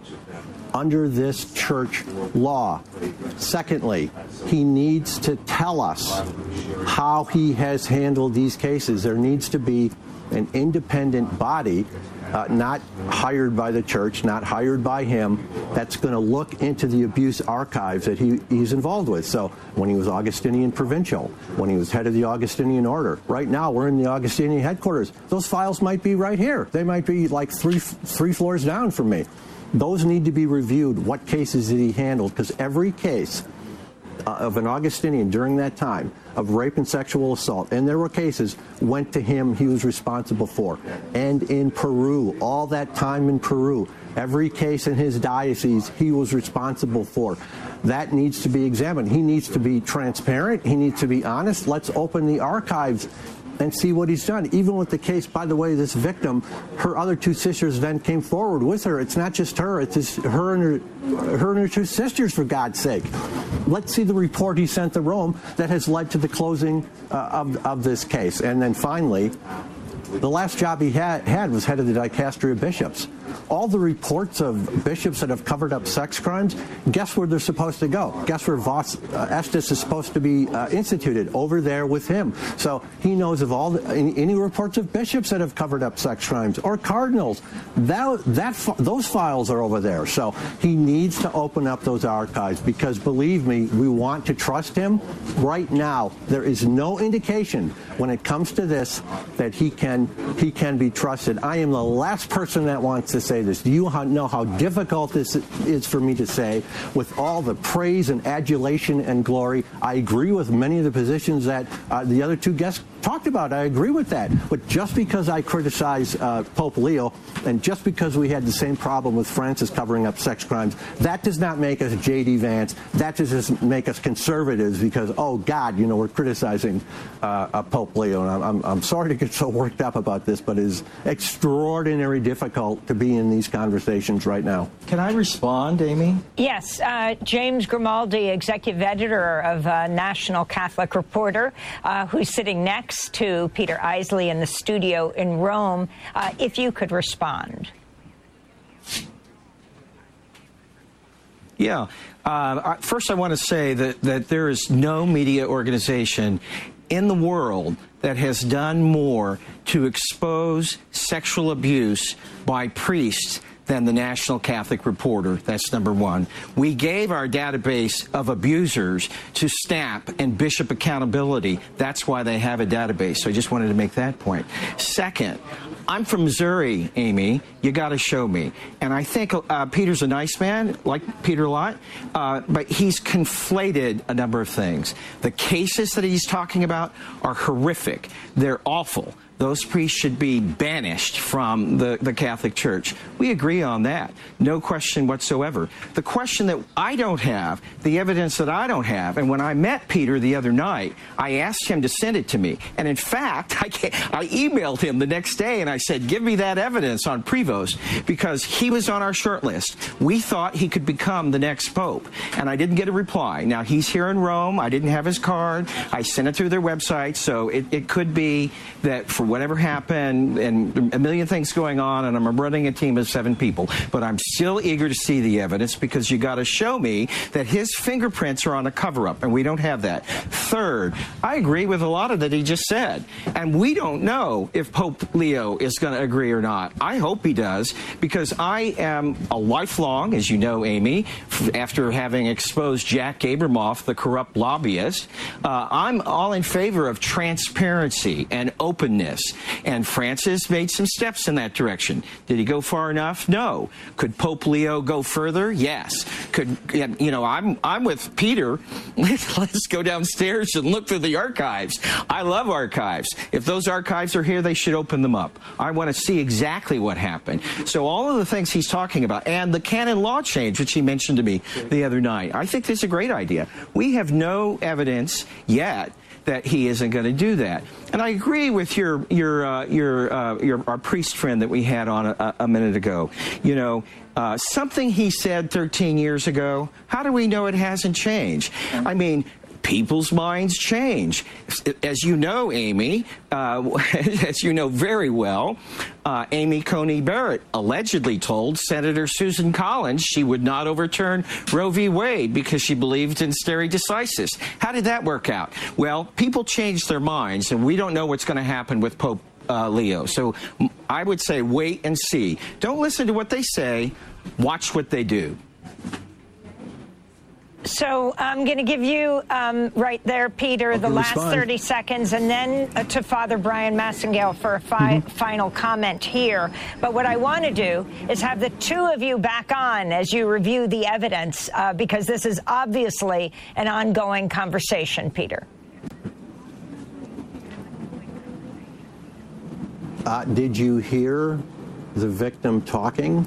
under this church law. Secondly, he needs to tell us how he has handled these cases. There needs to be an independent body, uh, not hired by the church, not hired by him, that's going to look into the abuse archives that he, he's involved with. So when he was Augustinian Provincial, when he was head of the Augustinian Order, right now we're in the Augustinian headquarters. Those files might be right here. They might be like three, three floors down from me. Those need to be reviewed. What cases did he handle? Because every case uh, of an Augustinian during that time of rape and sexual assault, and there were cases, went to him, he was responsible for. And in Peru, all that time in Peru, every case in his diocese, he was responsible for. That needs to be examined. He needs to be transparent. He needs to be honest. Let's open the archives and see what he's done. Even with the case, by the way, this victim, her other two sisters then came forward with her. It's not just her, it's his, her, and her, her and her two sisters, for God's sake. Let's see the report he sent to Rome that has led to the closing uh, of, of this case. And then finally, the last job he had, had was head of the Dicastery of Bishops. All the reports of bishops that have covered up sex crimes, guess where they're supposed to go? Guess where Vos uh, Estes is supposed to be uh, instituted? Over there with him. So he knows of all the, any, any reports of bishops that have covered up sex crimes or cardinals. That, that those files are over there. So he needs to open up those archives because, believe me, we want to trust him. Right now, there is no indication when it comes to this that he can he can be trusted. I am the last person that wants to say this. Do you know how difficult this is for me to say with all the praise and adulation and glory? I agree with many of the positions that uh, the other two guests talked about. I agree with that. But just because I criticize uh, Pope Leo and just because we had the same problem with Francis covering up sex crimes, that does not make us J D Vance. That doesn't make us conservatives because, oh, God, you know, we're criticizing uh, uh, Pope Leo. And I'm, I'm, I'm sorry to get so worked up about this, but it is extraordinarily difficult to be in these conversations right now. Can I respond, Amy? Yes. Uh, James Grimaldi, executive editor of uh, National Catholic Reporter, uh, who's sitting next to Peter Isley in the studio in Rome. Uh, if you could respond. Yeah. Uh, first, I want to say that, that there is no media organization in the world that has done more to expose sexual abuse by priests than the National Catholic Reporter. That's number one. We gave our database of abusers to SNAP and Bishop Accountability. That's why they have a database. So I just wanted to make that point. Second, I'm from Missouri, Amy. You got to show me. And I think uh, Peter's a nice man, like Peter a lot, uh, but he's conflated a number of things. The cases that he's talking about are horrific. They're awful. Those priests should be banished from the, the Catholic Church. We agree on that. No question whatsoever. The question that I don't have, the evidence that I don't have, and when I met Peter the other night, I asked him to send it to me. And in fact, I, can't, I emailed him the next day and I said, give me that evidence on Prevost, because he was on our short list. We thought he could become the next pope. And I didn't get a reply. Now, he's here in Rome. I didn't have his card. I sent it through their website. So it, it could be that for whatever happened, and a million things going on, and I'm running a team of seven people, but I'm still eager to see the evidence because you got to show me that his fingerprints are on a cover-up, and we don't have that. Third, I agree with a lot of that he just said, and we don't know if Pope Leo is going to agree or not. I hope he does, because I am a lifelong, as you know, Amy, after having exposed Jack Abramoff, the corrupt lobbyist, uh, I'm all in favor of transparency and openness. this. And Francis made some steps in that direction. Did he go far enough? No. Could Pope Leo go further? Yes. Could, you know, I'm, I'm with Peter. Let's go downstairs and look through the archives. I love archives. If those archives are here, they should open them up. I want to see exactly what happened. So all of the things he's talking about, and the canon law change, which he mentioned to me the other night, I think this is a great idea. We have no evidence yet that he isn't going to do that. And I agree with your your uh, your uh, your our priest friend that we had on a, a minute ago. You know, uh, something he said thirteen years ago. How do we know it hasn't changed? I mean, people's minds change. As you know, Amy, uh, as you know very well, uh, Amy Coney Barrett allegedly told Senator Susan Collins she would not overturn Roe v. Wade because she believed in stare decisis. How did that work out? Well, people change their minds, and we don't know what's going to happen with Pope uh, Leo. So I would say wait and see. Don't listen to what they say. Watch what they do. So I'm going to give you um, right there, Peter, I'll the last respond. thirty seconds, and then uh, to Father Brian Massengale for a fi mm-hmm. final comment here. But what I want to do is have the two of you back on as you review the evidence, uh, because this is obviously an ongoing conversation, Peter. Uh, did you hear the victim talking?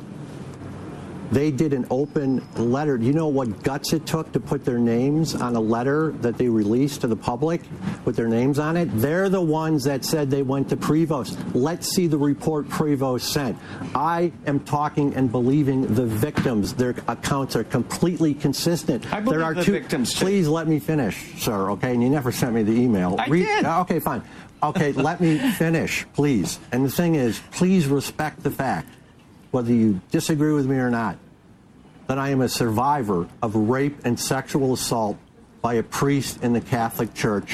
They did an open letter. Do you know what guts it took to put their names on a letter that they released to the public with their names on it? They're the ones that said they went to Prevost. Let's see the report Prevost sent. I am talking and believing the victims. Their accounts are completely consistent. I believe there are the two, victims, too. Please let me finish, sir, okay? And you never sent me the email. I Re did. Okay, fine. Okay, let me finish, please. And the thing is, please respect the fact, whether you disagree with me or not, that I am a survivor of rape and sexual assault by a priest in the Catholic Church.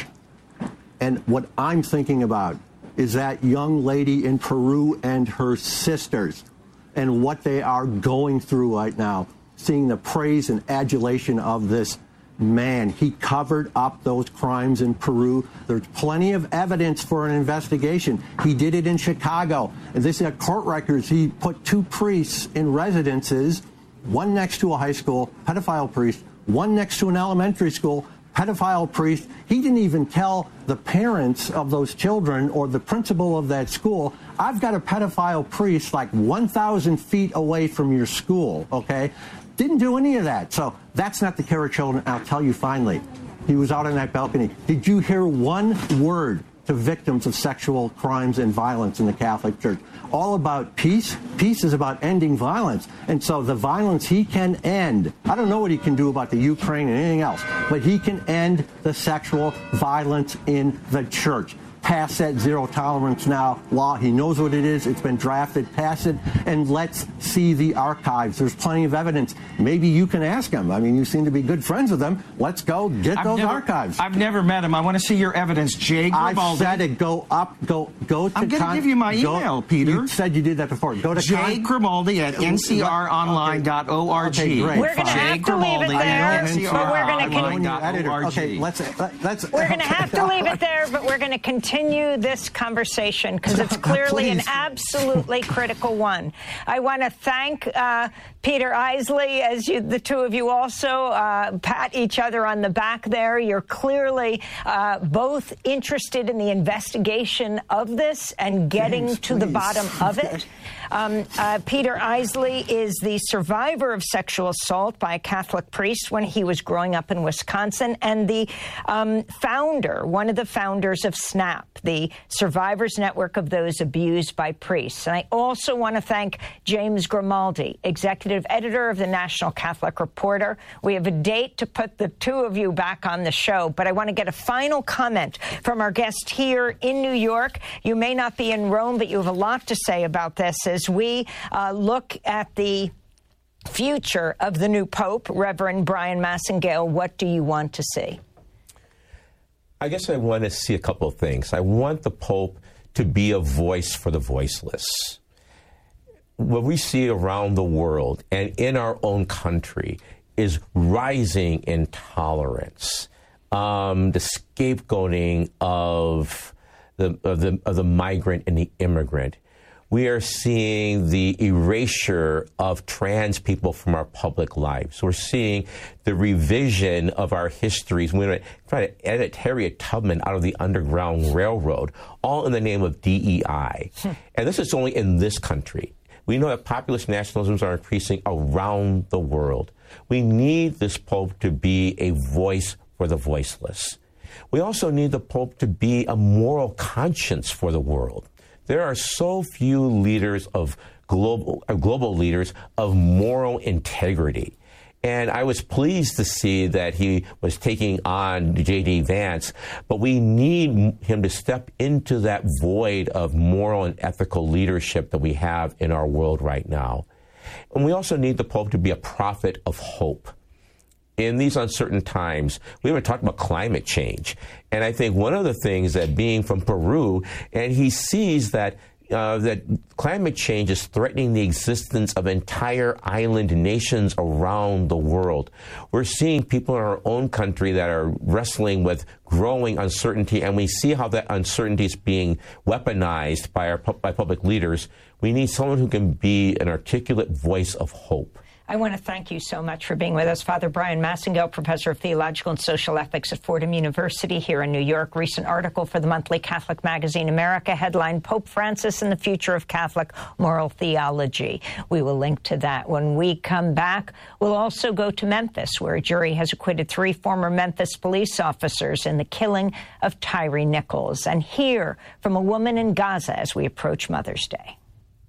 And what I'm thinking about is that young lady in Peru and her sisters and what they are going through right now, seeing the praise and adulation of this man. He covered up those crimes in Peru. There's plenty of evidence for an investigation. He did it in Chicago. And this is court records. He put two priests in residences, one next to a high school, pedophile priest, one next to an elementary school, pedophile priest. He didn't even tell the parents of those children or the principal of that school, I've got a pedophile priest like one thousand feet away from your school, okay? Didn't do any of that. So that's not the care of children. I'll tell you finally, he was out on that balcony. Did you hear one word to victims of sexual crimes and violence in the Catholic Church? All about peace. Peace is about ending violence. And so the violence he can end. I don't know what he can do about the Ukraine and anything else, but he can end the sexual violence in the church. Pass that zero tolerance now law. He knows what it is. It's been drafted. Pass it, and let's see the archives. There's plenty of evidence. Maybe you can ask him. I mean, you seem to be good friends with him. Let's go get I've those never, archives. I've never met him. I want to see your evidence, Jay Grimaldi. I said it. Go up. Go go to. I'm going to give you my email, go, Peter. You said you did that before. Go to Jay Grimaldi at N C R online dot org. Okay, great. We're going to have to leave it there, but we're going to continue. Okay, let's let's. We're going to have to leave it there, but we're going to continue this conversation because it's clearly an absolutely critical one. I want to thank uh, Peter Eisley, as you, the two of you also uh, pat each other on the back there. You're clearly uh, both interested in the investigation of this and getting James, to please. the bottom of it. Um, uh, Peter Eisley is the survivor of sexual assault by a Catholic priest when he was growing up in Wisconsin, and the um, founder, one of the founders of SNAP, the Survivors Network of those abused by priests. And I also want to thank James Grimaldi, executive editor of the National Catholic Reporter. We have a date to put the two of you back on the show, but I want to get a final comment from our guest here in New York. You may not be in Rome, but you have a lot to say about this as we uh, look at the future of the new Pope. Reverend Brian Massengale, what do you want to see? I guess I want to see a couple of things. I want the Pope to be a voice for the voiceless. What we see around the world and in our own country is rising intolerance, um, the scapegoating of the, of, the, of the migrant and the immigrant. We are seeing the erasure of trans people from our public lives. We're seeing the revision of our histories. We're trying to edit Harriet Tubman out of the Underground Railroad, all in the name of D E I. And this is only in this country. We know that populist nationalisms are increasing around the world. We need this Pope to be a voice for the voiceless. We also need the Pope to be a moral conscience for the world. There are so few leaders of global, uh, global leaders of moral integrity. And I was pleased to see that he was taking on J D Vance, but we need him to step into that void of moral and ethical leadership that we have in our world right now. And we also need the Pope to be a prophet of hope. In these uncertain times, we haven't talked about climate change. And I think one of the things that being from Peru, and he sees that uh, that climate change is threatening the existence of entire island nations around the world. We're seeing people in our own country that are wrestling with growing uncertainty, and we see how that uncertainty is being weaponized by our by public leaders. We need someone who can be an articulate voice of hope. I want to thank you so much for being with us. Father Brian Massengill, Professor of Theological and Social Ethics at Fordham University here in New York. Recent article for the monthly Catholic magazine America, headline Pope Francis and the Future of Catholic Moral Theology. We will link to that when we come back. We'll also go to Memphis, where a jury has acquitted three former Memphis police officers in the killing of Tyre Nichols, and hear from a woman in Gaza as we approach Mother's Day.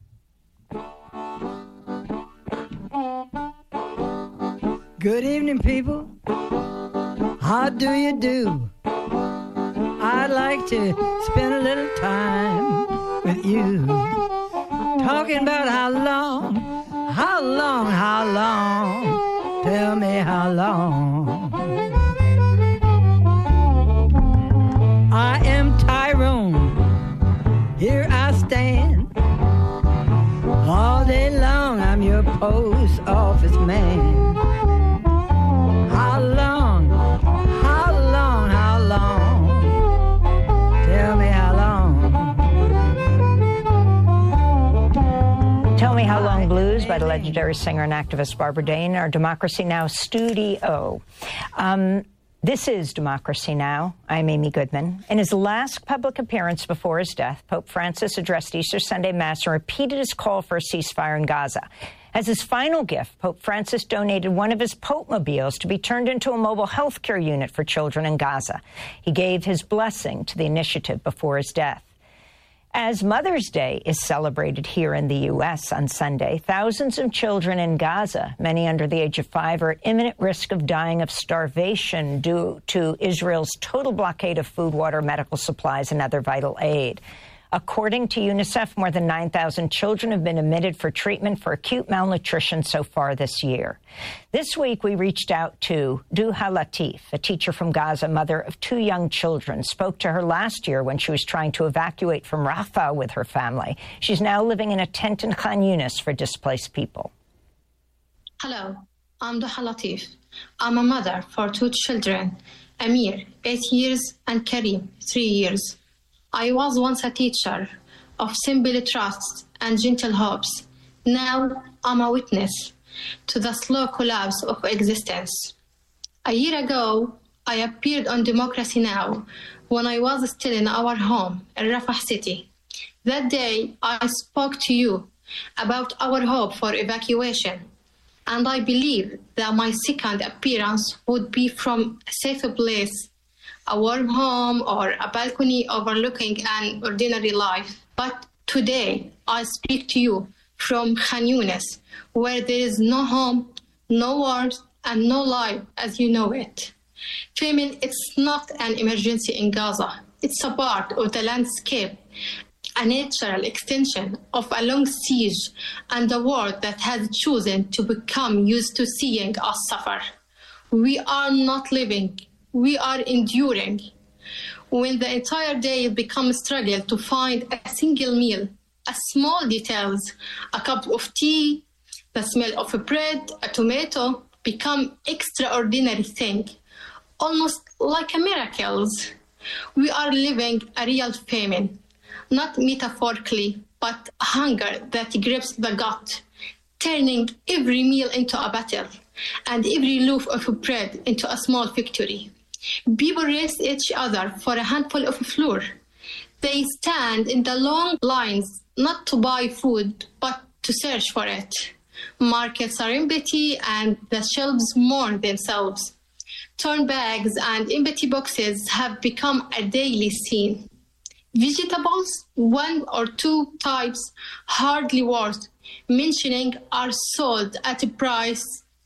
Good evening, people. How do you do? I'd like to spend a little time with you, talking about how long, how long, how long, tell me how long. I am Tyrone, here I stand. All day long I'm your post office man. How long, how long, how long? Tell me how long. Tell Me How Long Blues by the legendary singer and activist Barbara Dane, our Democracy Now! Studio. Um, This is Democracy Now! I'm Amy Goodman. In his last public appearance before his death, Pope Francis addressed Easter Sunday Mass and repeated his call for a ceasefire in Gaza. As his final gift, Pope Francis donated one of his Pope-mobiles to be turned into a mobile health care unit for children in Gaza. He gave his blessing to the initiative before his death. As Mother's Day is celebrated here in the U S on Sunday, thousands of children in Gaza, many under the age of five, are at imminent risk of dying of starvation due to Israel's total blockade of food, water, medical supplies, and other vital aid. According to UNICEF, more than nine thousand children have been admitted for treatment for acute malnutrition so far this year. This week, we reached out to Duha Latif, a teacher from Gaza, mother of two young children, spoke to her last year when she was trying to evacuate from Rafah with her family. She's now living in a tent in Khan Yunis for displaced people. Hello, I'm Duha Latif. I'm a mother for two children, Amir, eight years, and Karim, three years. I was once a teacher of simple trust and gentle hopes. Now I'm a witness to the slow collapse of existence. A year ago, I appeared on Democracy Now! When I was still in our home in Rafah City. That day, I spoke to you about our hope for evacuation, and I believe that my second appearance would be from a safe place, a warm home, or a balcony overlooking an ordinary life. But today, I speak to you from Khan Yunis, where there is no home, no wars, and no life as you know it. Famine, it's not an emergency in Gaza. It's a part of the landscape, a natural extension of a long siege and a world that has chosen to become used to seeing us suffer. We are not living. We are enduring. When the entire day becomes a struggle to find a single meal, a small details, a cup of tea, the smell of a bread, a tomato, become extraordinary thing, almost like a miracles. We are living a real famine, not metaphorically, but hunger that grips the gut, turning every meal into a battle and every loaf of bread into a small victory. People race each other for a handful of flour. They stand in the long lines not to buy food, but to search for it. Markets are empty and the shelves mourn themselves. Torn bags and empty boxes have become a daily scene. Vegetables, one or two types, hardly worth mentioning, are sold at a price,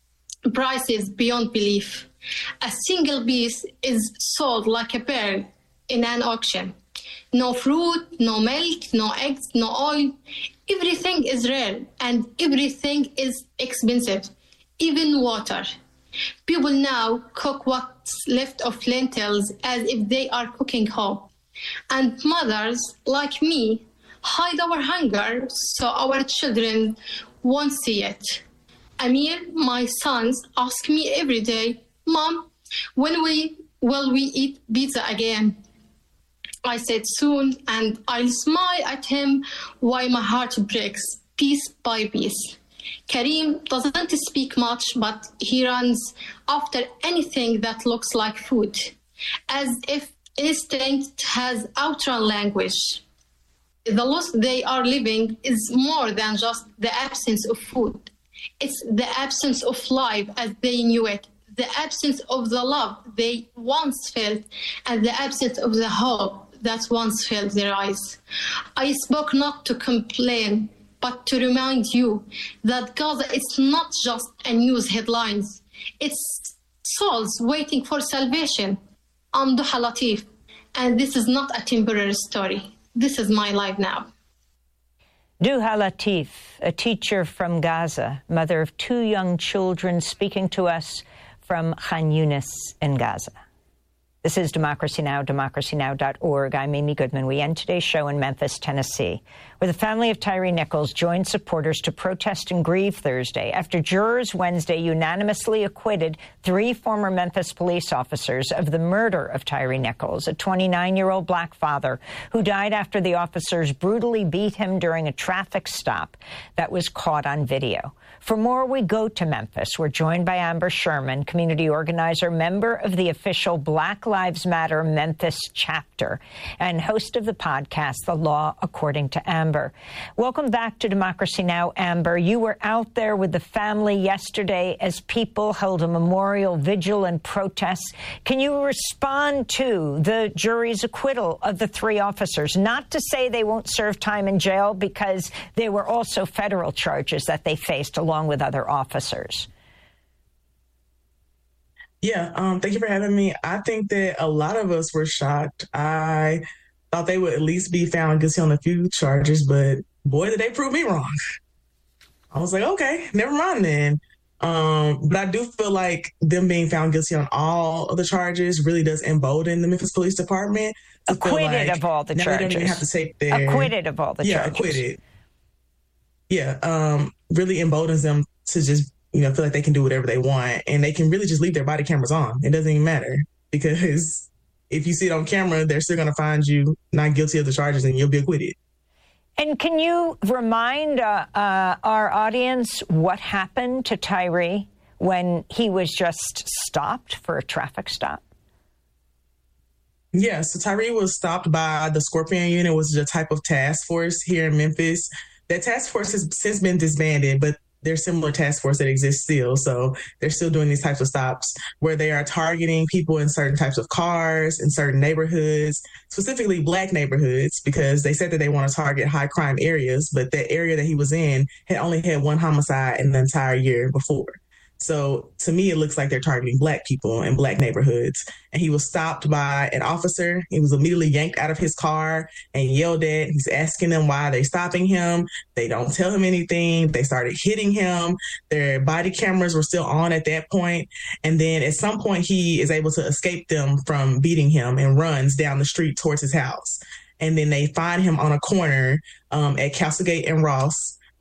prices beyond belief. A single piece is sold like a pearl in an auction. No fruit, no milk, no eggs, no oil. Everything is rare and everything is expensive, even water. People now cook what's left of lentils as if they are cooking home. And mothers, like me, hide our hunger so our children won't see it. Amir, my sons, ask me every day, Mom, when we will we eat pizza again? I said soon, and I'll smile at him while my heart breaks, piece by piece. Karim doesn't speak much, but he runs after anything that looks like food, as if instinct has outrun language. The loss they are living is more than just the absence of food. It's the absence of life as they knew it, the absence of the love they once felt, and the absence of the hope that once filled their eyes. I spoke not to complain, but to remind you that Gaza is not just a news headlines. It's souls waiting for salvation. I'm Duha Latif, and this is not a temporary story. This is my life now. Duha Latif, a teacher from Gaza, mother of two young children, speaking to us from Khan Yunis in Gaza. This is Democracy Now!, democracy now dot org. I'm Amy Goodman. We end today's show in Memphis, Tennessee, where the family of Tyre Nichols joined supporters to protest and grieve Thursday after jurors Wednesday unanimously acquitted three former Memphis police officers of the murder of Tyre Nichols, a twenty-nine-year-old black father who died after the officers brutally beat him during a traffic stop that was caught on video. For more, we go to Memphis. We're joined by Amber Sherman, community organizer, member of the official Black Lives Matter Memphis chapter, and host of the podcast, The Law According to Amber. Welcome back to Democracy Now!, Amber. You were out there with the family yesterday as people held a memorial vigil and protests. Can you respond to the jury's acquittal of the three officers? Not to say they won't serve time in jail, because there were also federal charges that they faced along with other officers. Yeah, um, thank you for having me. I think that a lot of us were shocked. I thought they would at least be found guilty on a few charges, but boy, did they prove me wrong. I was like, okay, never mind then. Um, but I do feel like them being found guilty on all of the charges really does embolden the Memphis Police Department. Acquitted like of all the now charges. They don't even have to take their... Acquitted of all the yeah, charges. Yeah, acquitted. Yeah, um, really emboldens them to just, you know, feel like they can do whatever they want, and they can really just leave their body cameras on. It doesn't even matter, because if you see it on camera, they're still going to find you not guilty of the charges and you'll be acquitted. And can you remind uh, uh, our audience what happened to Tyre when he was just stopped for a traffic stop? Yeah, so Tyre was stopped by the Scorpion Unit, which is a type of task force here in Memphis. That task force has since been disbanded, but there's similar task force that exists still. So they're still doing these types of stops where they are targeting people in certain types of cars, in certain neighborhoods, specifically black neighborhoods, because they said that they want to target high crime areas, but that area that he was in had only had one homicide in the entire year before. So to me, it looks like they're targeting black people in black neighborhoods. And he was stopped by an officer. He was immediately yanked out of his car and yelled at. He's asking them why they're stopping him. They don't tell him anything. They started hitting him. Their body cameras were still on at that point. And then at some point, he is able to escape them from beating him and runs down the street towards his house. And then they find him on a corner um, at Castlegate and Ross,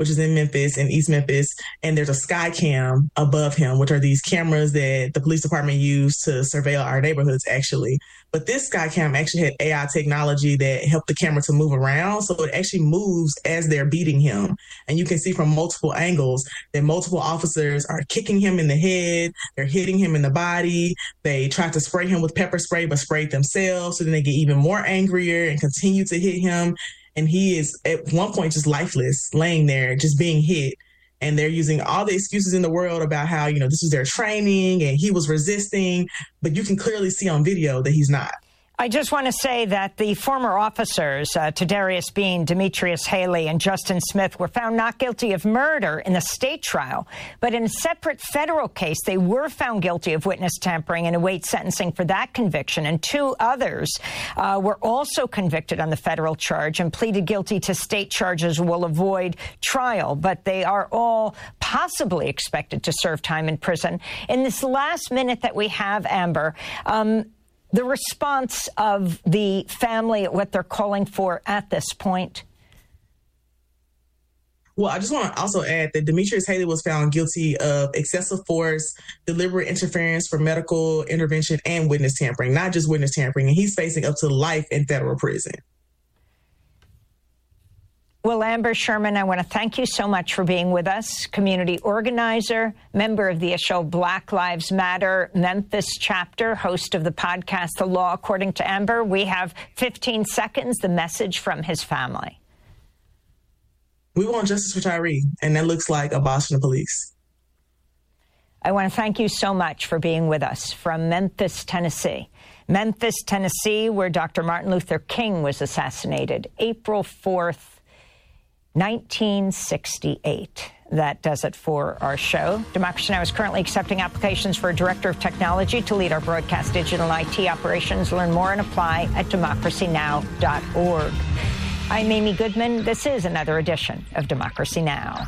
which is in Memphis, in East Memphis, and there's a sky cam above him, which are these cameras that the police department use to surveil our neighborhoods, actually. But this sky cam actually had A I technology that helped the camera to move around, so it actually moves as they're beating him. And you can see from multiple angles that multiple officers are kicking him in the head, they're hitting him in the body, they tried to spray him with pepper spray but sprayed themselves, so then they get even more angrier and continue to hit him. And he is at one point just lifeless, laying there, just being hit. And they're using all the excuses in the world about how, you know, this was their training and he was resisting, but you can clearly see on video that he's not. I just want to say that the former officers, uh, Tadarius Bean, Demetrius Haley, and Justin Smith, were found not guilty of murder in the state trial. But in a separate federal case, they were found guilty of witness tampering and await sentencing for that conviction. And two others uh, were also convicted on the federal charge and pleaded guilty to state charges, will avoid trial. But they are all possibly expected to serve time in prison. In this last minute that we have, Amber, um, the response of the family, what they're calling for at this point? Well, I just want to also add that Demetrius Haley was found guilty of excessive force, deliberate interference for medical intervention, and witness tampering, not just witness tampering. And he's facing up to life in federal prison. Well, Amber Sherman, I want to thank you so much for being with us. Community organizer, member of the official Black Lives Matter Memphis chapter, host of the podcast, The Law According to Amber. We have fifteen seconds, the message from his family. We want justice for Tyree, and that looks like abolishing the police. I want to thank you so much for being with us from Memphis, Tennessee. Memphis, Tennessee, where Doctor Martin Luther King was assassinated April fourth, nineteen sixty-eight. That does it for our show. Democracy Now! Is currently accepting applications for a director of technology to lead our broadcast, digital, and I T operations. Learn more and apply at democracy now dot org. I'm Amy Goodman. This is another edition of Democracy Now!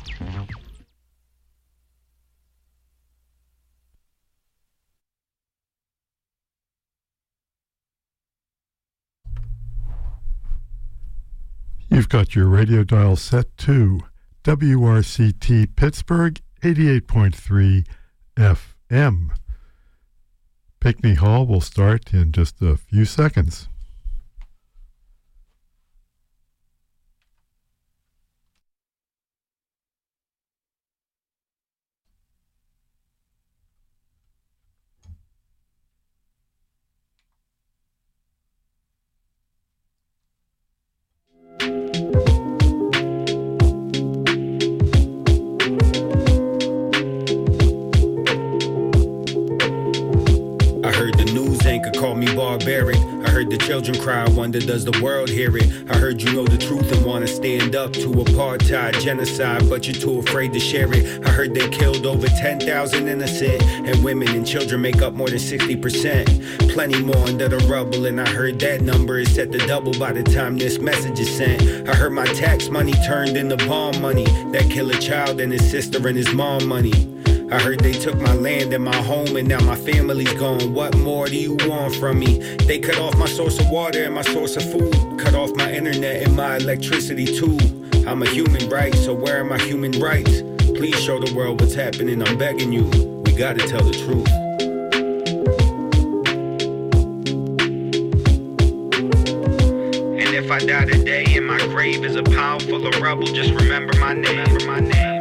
You've got your radio dial set to W R C T Pittsburgh eighty-eight point three F M. Pinckney Hall will start in just a few seconds. Call me barbaric. I heard the children cry, I wonder does the world hear it? I heard you know the truth and want to stand up to apartheid, genocide, but you're too afraid to share it. I heard they killed over ten thousand innocent, and women and children make up more than sixty percent. Plenty more under the rubble, and I heard that number is set to double by the time this message is sent. I heard my tax money turned into bomb money, that kill a child and his sister and his mom money. I heard they took my land and my home and now my family's gone. What more do you want from me? They cut off my source of water and my source of food. Cut off my internet and my electricity too. I'm a human, right? So where are my human rights? Please show the world what's happening, I'm begging you. We gotta tell the truth. And if I die today and my grave is a pile full of rubble, just remember my name, remember my name.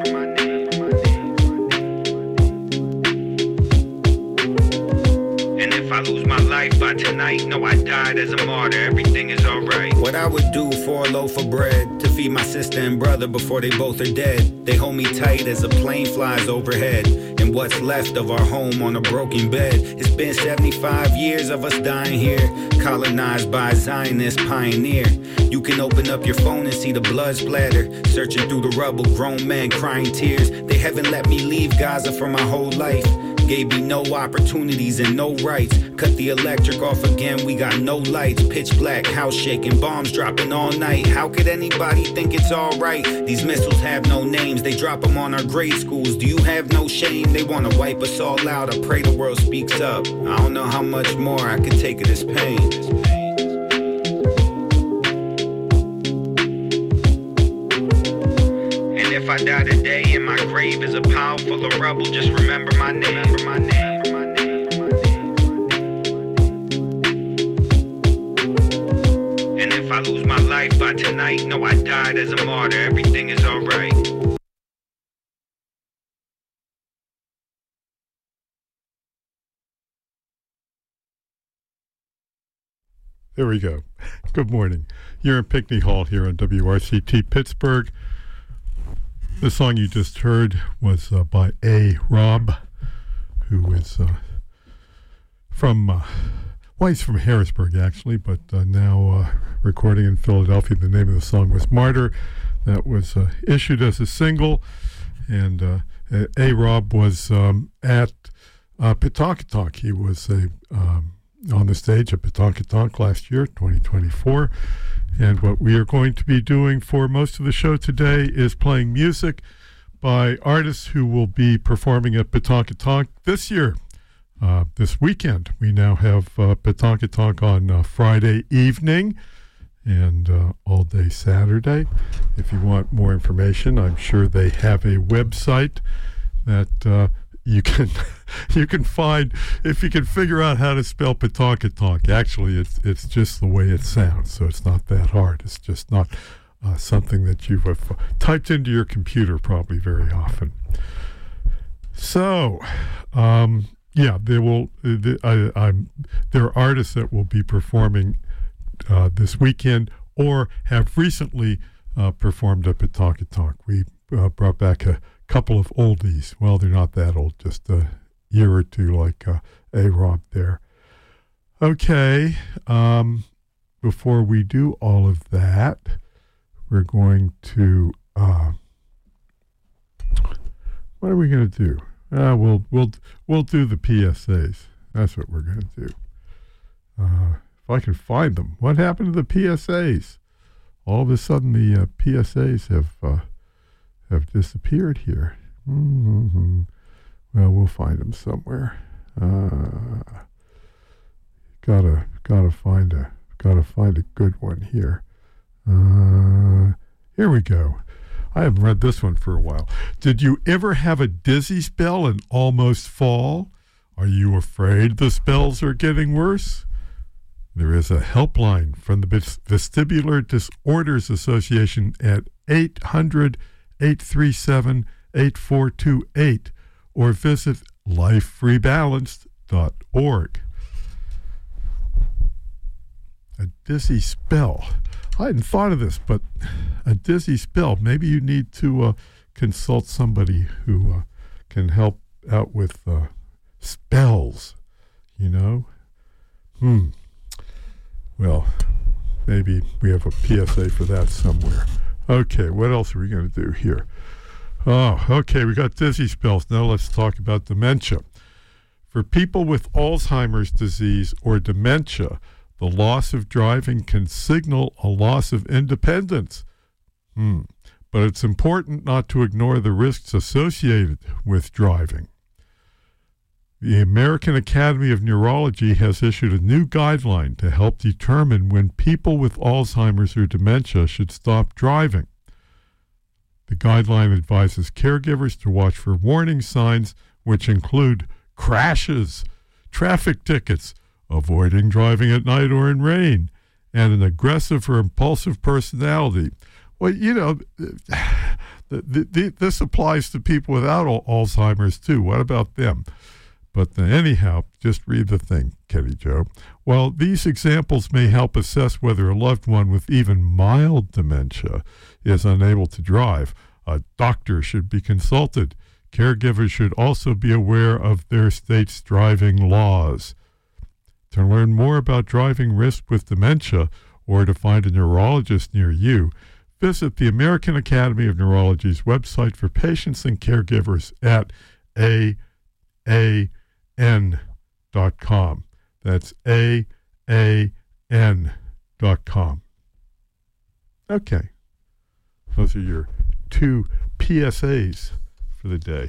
If I lose my life by tonight, know I died as a martyr, everything is alright. What I would do for a loaf of bread, to feed my sister and brother before they both are dead. They hold me tight as a plane flies overhead, and what's left of our home on a broken bed. It's been seventy-five years of us dying here, colonized by a Zionist pioneer. You can open up your phone and see the blood splatter, searching through the rubble, grown men crying tears. They haven't let me leave Gaza for my whole life. Gave me no opportunities and no rights. Cut the electric off again, we got no lights. Pitch black, house shaking, bombs dropping all night. How could anybody think it's alright? These missiles have no names, they drop them on our grade schools. Do you have no shame? They wanna wipe us all out. I pray the world speaks up. I don't know how much more I can take of this pain. I die today and my grave is a pile full of rubble, just remember my name. Remember my name. And if I lose my life by tonight, know I died as a martyr. Everything is alright. There we go. Good morning. You're in Pinckney Hall here on W R C T Pittsburgh. The song you just heard was uh, by A. Rob, who is uh, from, uh, well, he's from Harrisburg, actually, but uh, now uh, recording in Philadelphia. The name of the song was Martyr. That was uh, issued as a single, and uh, A. Rob was um, at uh, Pawcatuck. He was a... Um, on the stage at Pawcatuck last year, twenty twenty-four. And what we are going to be doing for most of the show today is playing music by artists who will be performing at Pawcatuck this year, uh, this weekend. We now have uh, Pawcatuck on uh, Friday evening and uh, all day Saturday. If you want more information, I'm sure they have a website that uh, you can you can find, if you can figure out how to spell Pawcatuck. Actually, it's it's just the way it sounds, so it's not that hard. It's just not uh, something that you have typed into your computer probably very often. So, um, yeah, there will. Uh, I, I'm there are artists that will be performing uh, this weekend or have recently uh, performed at Pawcatuck. We uh, brought back a couple of oldies. Well, they're not that old, just a year or two, like uh, A-Rob there. Okay, um, before we do all of that, we're going to, uh, what are we going to do? Uh, we'll, we'll, we'll do the P S As. That's what we're going to do. Uh, if I can find them. What happened to the P S As? All of a sudden, the uh, P S As have... Uh, have disappeared here. Mm-hmm. Well, we'll find them somewhere. Uh, gotta gotta find a gotta find a good one here. Uh, here we go. I haven't read this one for a while. Did you ever have a dizzy spell and almost fall? Are you afraid the spells are getting worse? There is a helpline from the Vestibular Disorders Association at eight hundred, eight three seven, eight four two eight or visit life rebalanced dot org. A dizzy spell. I hadn't thought of this, but a dizzy spell. Maybe you need to uh, consult somebody who uh, can help out with uh, spells, you know? Hmm. Well, maybe we have a P S A for that somewhere. Okay, what else are we going to do here? Oh, okay, we got dizzy spells. Now let's talk about dementia. For people with Alzheimer's disease or dementia, the loss of driving can signal a loss of independence. Hmm. But it's important not to ignore the risks associated with driving. The American Academy of Neurology has issued a new guideline to help determine when people with Alzheimer's or dementia should stop driving. The guideline advises caregivers to watch for warning signs, which include crashes, traffic tickets, avoiding driving at night or in rain, and an aggressive or impulsive personality. Well, you know, the, the, the, this applies to people without Alzheimer's, too. What about them? But uh, anyhow, just read the thing, Kenny Joe. While these examples may help assess whether a loved one with even mild dementia is unable to drive, a doctor should be consulted. Caregivers should also be aware of their state's driving laws. To learn more about driving risk with dementia or to find a neurologist near you, visit the American Academy of Neurology's website for patients and caregivers at A A N dot com. That's A A N dot com. Okay. Those are your two P S As for the day.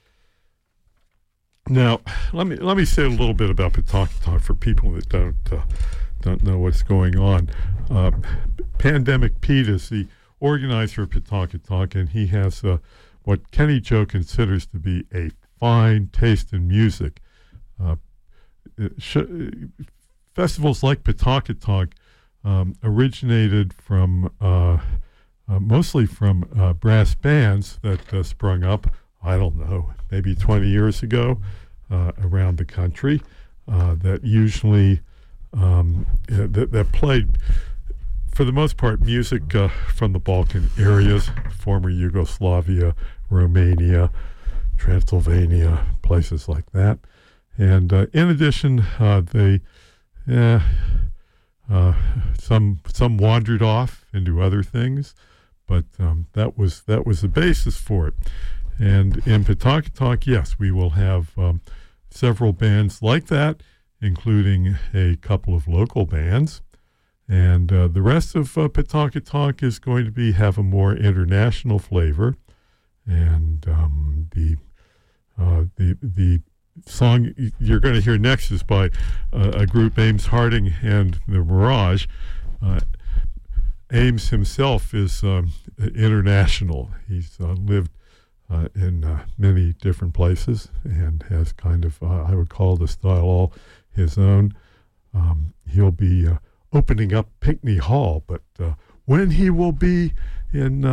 Now, let me let me say a little bit about Pawcatuck for people that don't uh, don't know what's going on. Uh, Pandemic Pete is the organizer of Pawcatuck, and he has uh, what Kenny Joe considers to be a fine taste in music. Uh, sh- festivals like Pawcatuck um, originated from uh, uh, mostly from uh, brass bands that uh, sprung up, I don't know, maybe twenty years ago uh, around the country uh, that usually um, that, that played, for the most part, music uh, from the Balkan areas, former Yugoslavia, Romania, Transylvania, places like that. And uh, in addition, uh, they, yeah, uh, some some wandered off into other things, but um, that was that was the basis for it. And in Pawcatuck, yes, we will have um, several bands like that, including a couple of local bands. And uh, the rest of uh, Pawcatuck is going to be have a more international flavor. And um, the uh, the the song you're going to hear next is by uh, a group, Ames Harding and the Mirage. Uh, Ames himself is um, international. He's uh, lived uh, in uh, many different places and has kind of, uh, I would call the style all his own. Um, he'll be uh, opening up Pinckney Hall, but uh, when he will be in uh,